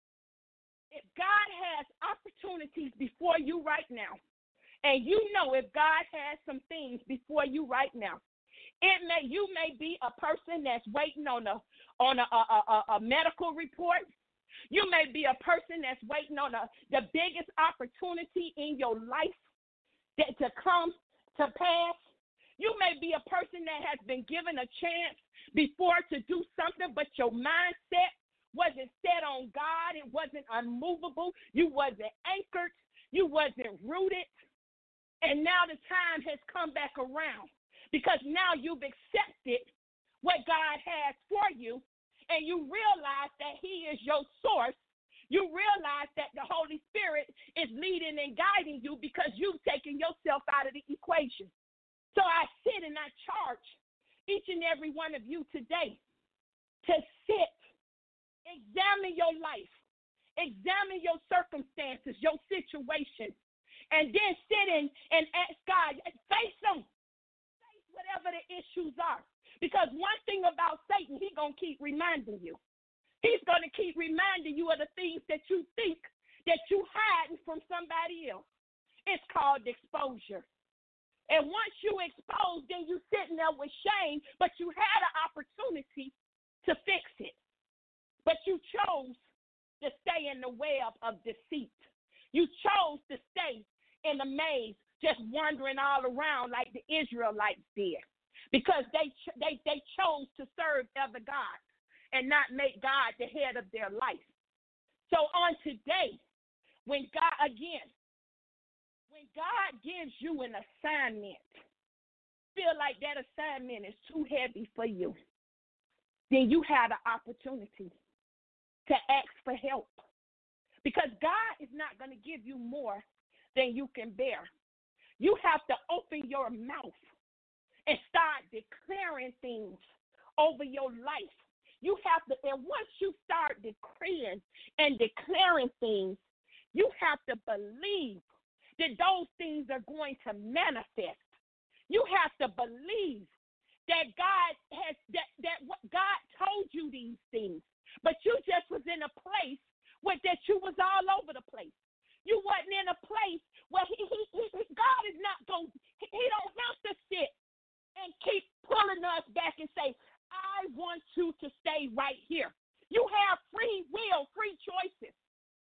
If God has opportunities before you right now, and you know if God has some things before you right now, it may you may be a person that's waiting on a on a, a, a, a medical report. You may be a person that's waiting on a, the biggest opportunity in your life that to come to pass. You may be a person that has been given a chance before to do something, but your mindset wasn't set on God. It wasn't unmovable. You wasn't anchored. You wasn't rooted. And now the time has come back around, because now you've accepted what God has for you, and you realize that he is your source. You realize that the Holy Spirit is leading and guiding you because you've taken yourself out of the equation. So I sit and I charge each and every one of you today to sit, examine your life, examine your circumstances, your situation, and then sit in and ask God, face them, face whatever the issues are. Because one thing about Satan, he's going to keep reminding you. He's going to keep reminding you of the things that you think that you hiding from somebody else. It's called exposure. And once you expose, then you sitting there with shame, but you had an opportunity to fix it. But you chose to stay in the web of deceit. You chose to stay in the maze, just wandering all around like the Israelites did, because they they they chose to serve other gods and not make God the head of their life. So on today, when God, again, when God gives you an assignment, feel like that assignment is too heavy for you, then you have the opportunity to ask for help. Because God is not going to give you more than you can bear. You have to open your mouth and start declaring things over your life. You have to, and once you start decreeing and declaring things, you have to believe that those things are going to manifest. You have to believe that God has, that, that what God told you these things, but you just was in a place where that you was all over the place. You wasn't in a place where he, he, he God is not going, he don't have to sit and keep pulling us back and say, I want you to stay right here. You have free will, free choices.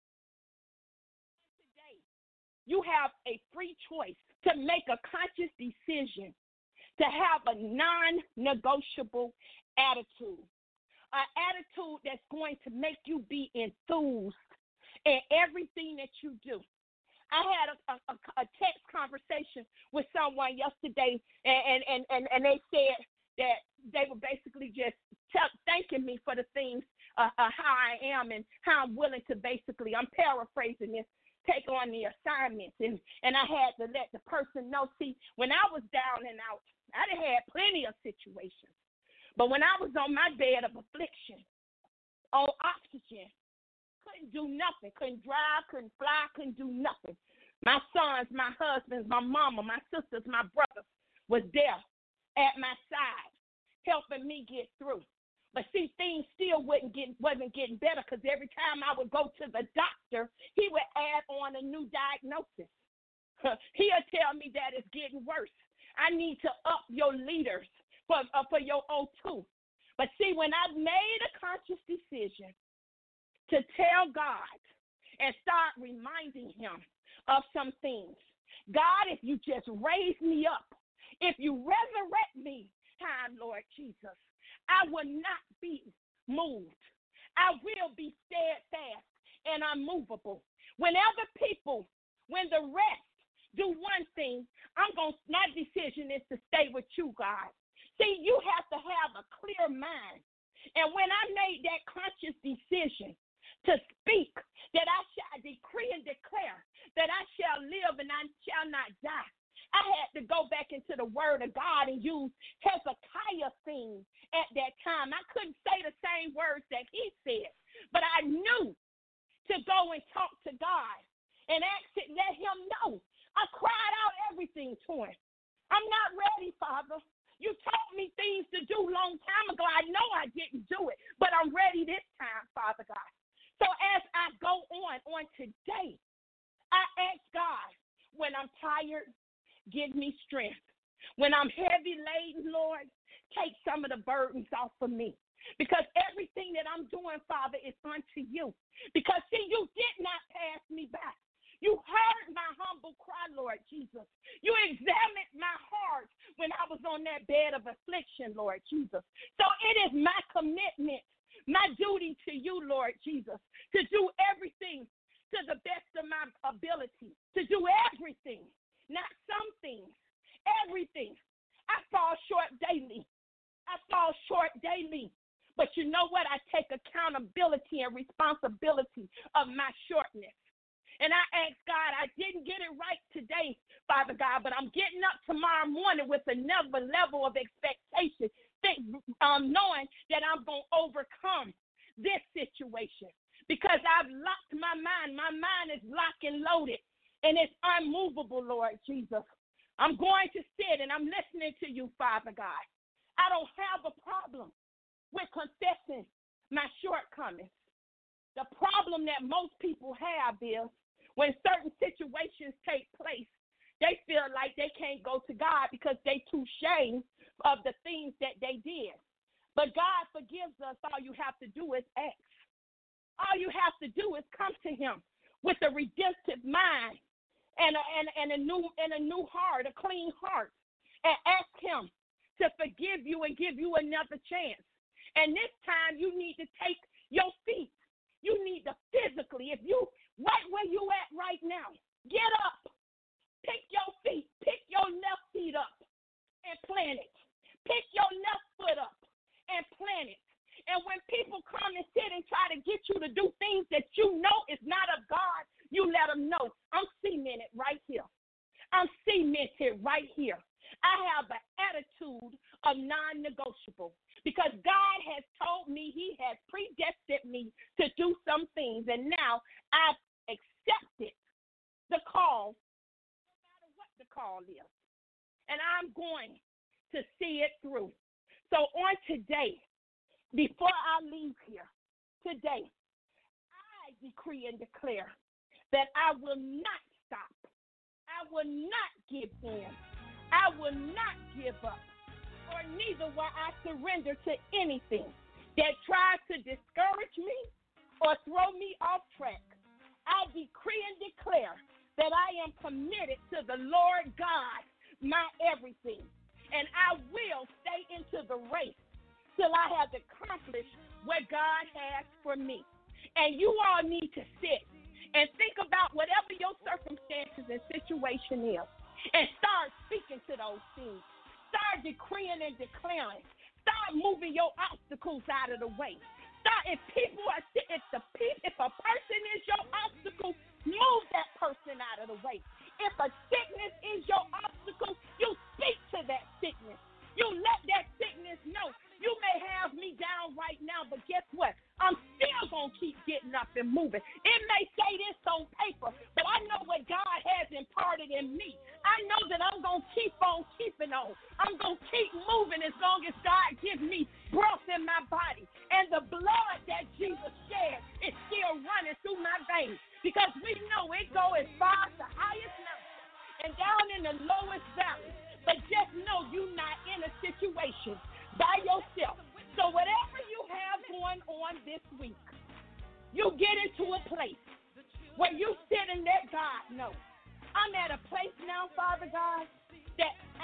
Today, you have a free choice to make a conscious decision to have a non-negotiable attitude, an attitude that's going to make you be enthused in everything that you do. I had a, a, a text conversation with someone yesterday, and, and, and, and they said that they were basically just tell, thanking me for the things, uh, uh, how I am and how I'm willing to basically, I'm paraphrasing this, take on the assignments. And, and I had to let the person know, see, when I was down and out, I done had plenty of situations. But when I was on my bed of affliction, on oxygen, couldn't do nothing, couldn't drive, couldn't fly, couldn't do nothing. My sons, my husbands, my mama, my sisters, my brothers was there at my side, helping me get through. But see, things still wasn't getting, wasn't getting better, because every time I would go to the doctor, he would add on a new diagnosis. He'll tell me that it's getting worse. I need to up your liters for, uh, for your O two. But see, when I made a conscious decision to tell God and start reminding him of some things, God, if you just raise me up, If you resurrect me, time, Lord Jesus, I will not be moved. I will be steadfast and unmovable. Whenever people, when the rest do one thing, I'm going to, my decision is to stay with you, God. See, you have to have a clear mind. And when I made that conscious decision to speak, that I shall decree and declare that I shall live and I shall not die, I had to go back into the word of God and use Hezekiah thing at that time. I couldn't say the same words that he said, but I knew to go and talk to God and ask it, let him know. I cried out everything to him. I'm not ready, Father. You taught me things to do long time ago. I know I didn't do it, but I'm ready this time, Father God. So as I go on, on today, I ask God, when I'm tired, give me strength. When I'm heavy laden, Lord, take some of the burdens off of me. Because everything that I'm doing, Father, is unto you. Because, see, you did not pass me by. You heard my humble cry, Lord Jesus. You examined my heart when I was on that bed of affliction, Lord Jesus. So it is my commitment, my duty to you, Lord Jesus, to do everything to the best of my ability, to do everything, not some things, everything. I fall short daily. I fall short daily. But you know what? I take accountability and responsibility of my shortness. And I ask God, I didn't get it right today, Father God, but I'm getting up tomorrow morning with another level of expectation, think, um, knowing that I'm going to overcome this situation because I've locked my mind. My mind is locked and loaded, and it's unmovable, Lord Jesus. I'm going to sit, and I'm listening to you, Father God. I don't have a problem with confessing my shortcomings. The problem that most people have is when certain situations take place, they feel like they can't go to God because they too ashamed of the things that they did. But God forgives us. All you have to do is ask. All you have to do is come to him with a redemptive mind and a, and, and a new and a new heart, a clean heart, and ask him to forgive you and give you another chance. And this time you need to take your feet. You need to physically, if you, right where you at right now, get up, pick your feet, pick your left feet up and plant it. Pick your left foot up and plant it. And when people come and sit and try to get you to do things that you know is not of God, you let them know, I'm cemented right here. I'm cemented right here. I have an attitude of non-negotiable because God has told me he has predestined me to do some things, and now I've accepted the call, no matter what the call is, and I'm going to see it through. So on today, before I leave here, today, I decree and declare that I will not stop. I will not give in. I will not give up, or neither will I surrender to anything that tries to discourage me or throw me off track. I decree and declare that I am committed to the Lord God, my everything, and I will stay into the race till I have accomplished what God has for me. And you all need to sit and think about whatever your circumstances and situation is. And start speaking to those things. Start decreeing and declaring. Start moving your obstacles out of the way. Start, if people are, if the if a person is your obstacle, move that person out of the way. If a sickness is your obstacle, you speak to that sickness. You let that sickness know. You may have me down right now, but guess what? I'm still going to keep getting up and moving. It may say this on paper, but I know what God has imparted in me. I know that I'm going to keep on keeping on. I'm going to keep moving as long as God gives me breath in my body. And the blood that Jesus shed is still running through my veins because we know it goes as far as the highest mountain and down in the lowest valley. But just know you're not in a situation by yourself. So whatever you have going on this week, you get into a place where you sit and let God know. I'm at a place now, Father God, that I have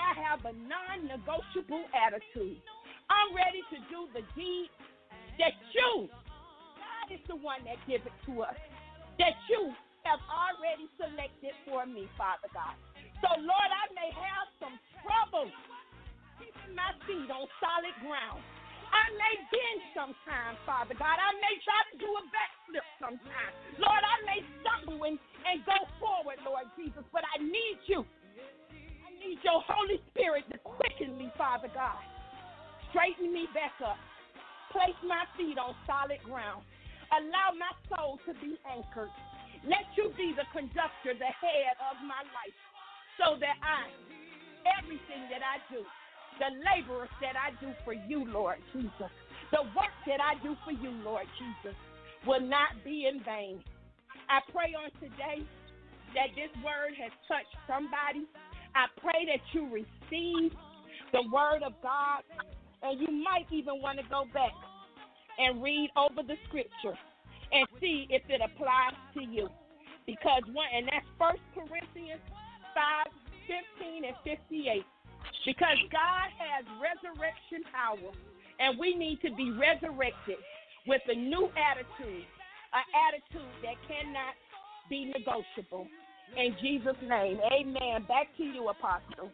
have a non-negotiable attitude. I'm ready to do the deed that you, God is the one that gives it to us, that you have already selected for me, Father God. So, Lord, I may have some trouble keeping my feet on solid ground. I may bend sometimes, Father God. I may try to do a backflip sometimes. Lord, I may stumble and, and go forward, Lord Jesus, but I need you. I need your Holy Spirit to quicken me, Father God. Straighten me back up. Place my feet on solid ground. Allow my soul to be anchored. Let you be the conductor, the head of my life, so that I, everything that I do, the laborers that I do for you, Lord Jesus, the work that I do for you, Lord Jesus, will not be in vain. I pray on today that this word has touched somebody. I pray that you receive the word of God, and you might even want to go back and read over the scripture and see if it applies to you. Because one, and that's First Corinthians five, fifteen and fifty-eight. Because God has resurrection power, and we need to be resurrected with a new attitude, an attitude that cannot be negotiable. In Jesus' name, amen. Back to you, Apostle.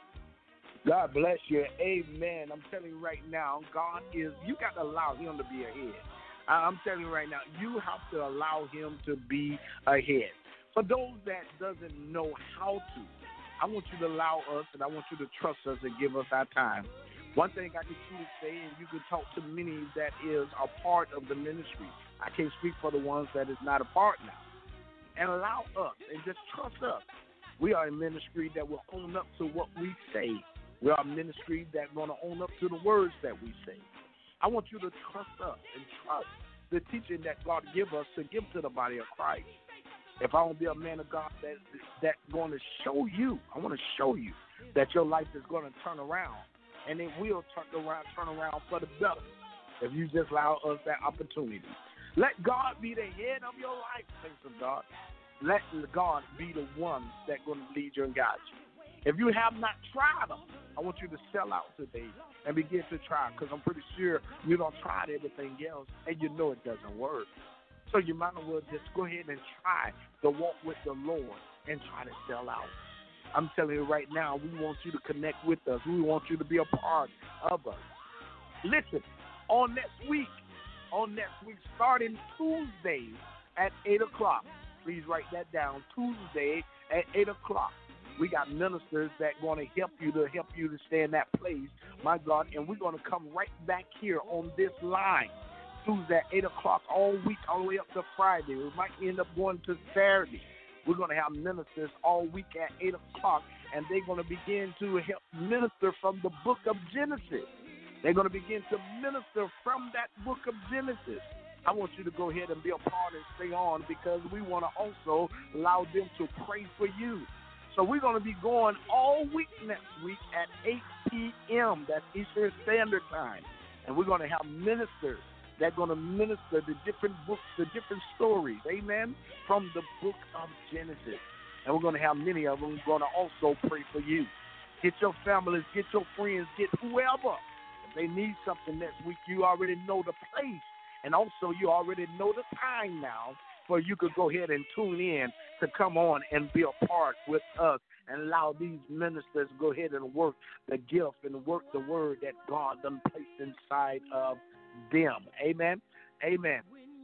God bless you. Amen. I'm telling you right now, God is, you got to allow him to be ahead. I'm telling you right now, you have to allow him to be ahead. For those that doesn't know how to, I want you to allow us, and I want you to trust us and give us our time. One thing I can truly say, and you can talk to many that is a part of the ministry. I can't speak for the ones that is not a part now. And allow us, and just trust us. We are a ministry that will own up to what we say. We are a ministry that's going to own up to the words that we say. I want you to trust us and trust the teaching that God give us to give to the body of Christ. If I want to be a man of God that that's going to show you, I want to show you that your life is going to turn around, and it will turn around, turn around for the better if you just allow us that opportunity. Let God be the head of your life, saints of God. Let God be the one that's going to lead you and guide you. If you have not tried them, I want you to sell out today and begin to try, because I'm pretty sure you don't try everything else and you know it doesn't work. So you might as well just go ahead and try to walk with the Lord and try to sell out. I'm telling you right now, we want you to connect with us. We want you to be a part of us. Listen, on next week, on next week, starting Tuesday at eight o'clock, please write that down, Tuesday at eight o'clock. We got ministers that are going to help you to help you to stay in that place, my God, and we're going to come right back here on this line, Tuesday at eight o'clock all week, all the way up to Friday. We might end up going to Saturday. We're going to have ministers all week at eight o'clock, and they're going to begin to help minister from the book of Genesis. They're going to begin to minister from that book of Genesis. I want you to go ahead and be a part and stay on, because we want to also allow them to pray for you. So we're going to be going all week next week at eight p.m. That's Eastern Standard Time. And we're going to have ministers that are going to minister the different books, the different stories, amen, from the book of Genesis. And we're going to have many of them going to also pray for you. Get your families, get your friends, get whoever. If they need something next week, you already know the place. And also you already know the time now, where you could go ahead and tune in to come on and be a part with us and allow these ministers to go ahead and work the gift and work the word that God done placed inside of them. Amen. Amen.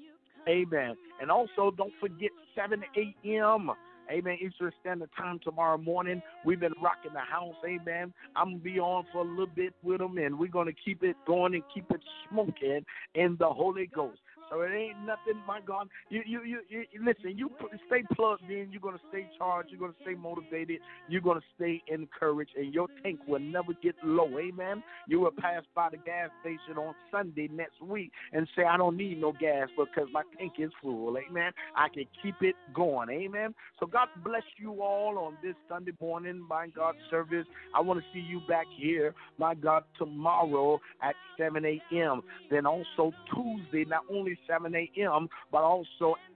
Amen. And also don't forget seven a.m. Amen. Eastern Standard Time tomorrow morning. We've been rocking the house. Amen. I'm going to be on for a little bit with them, and we're going to keep it going and keep it smoking in the Holy Ghost. So it ain't nothing, my God. You, you, you, you listen. You put, stay plugged in. You're gonna stay charged. You're gonna stay motivated. You're gonna stay encouraged, and your tank will never get low. Amen. You will pass by the gas station on Sunday next week and say, "I don't need no gas because my tank is full." Amen. I can keep it going. Amen. So God bless you all on this Sunday morning, my God service. I want to see you back here, my God, tomorrow at seven a.m. Then also Tuesday, not only seven a.m., but also eight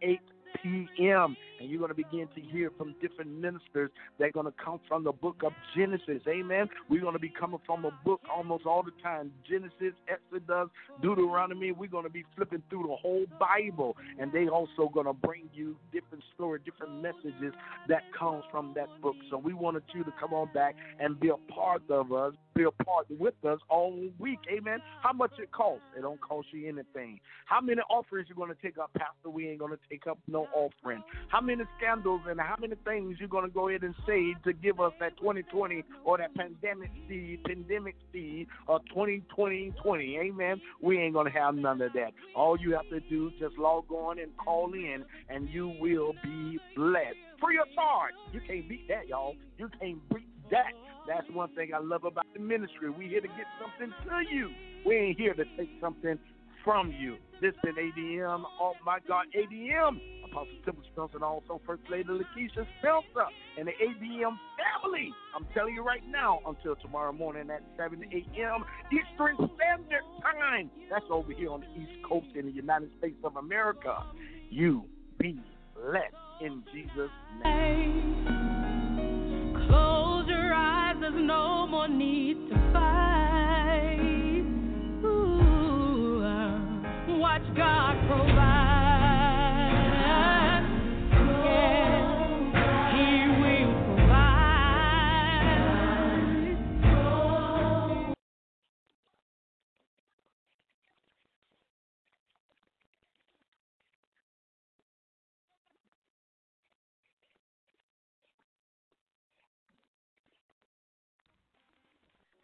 p.m. And you're going to begin to hear from different ministers that are going to come from the book of Genesis. Amen. We're going to be coming from a book almost all the time. Genesis, Exodus, Deuteronomy. We're going to be flipping through the whole Bible. And they also going to bring you different stories, different messages that comes from that book. So we wanted you to come on back and be a part of us, be a part with us all week. Amen. How much it costs? It don't cost you anything. How many offerings you going to take up, Pastor? We ain't going to take up no offering. How many scandals and how many things you're going to go ahead and say to give us that twenty twenty or that pandemic seed, pandemic seed of twenty twenty twenty? Amen. We ain't going to have none of that. All you have to do is just log on and call in, and you will be blessed. Free of charge. You can't beat that, y'all. You can't beat that. That's one thing I love about the ministry. We here to get something to you. We ain't here to take something from you. This is A D M. Oh, my God, A D M. Apostle Temple Spencer and also First Lady Lakeisha Spencer and the A D M family. I'm telling you right now, until tomorrow morning at seven a.m. Eastern Standard Time. That's over here on the East Coast in the United States of America. You be blessed in Jesus' name. Close your eyes, there's no more need to fight.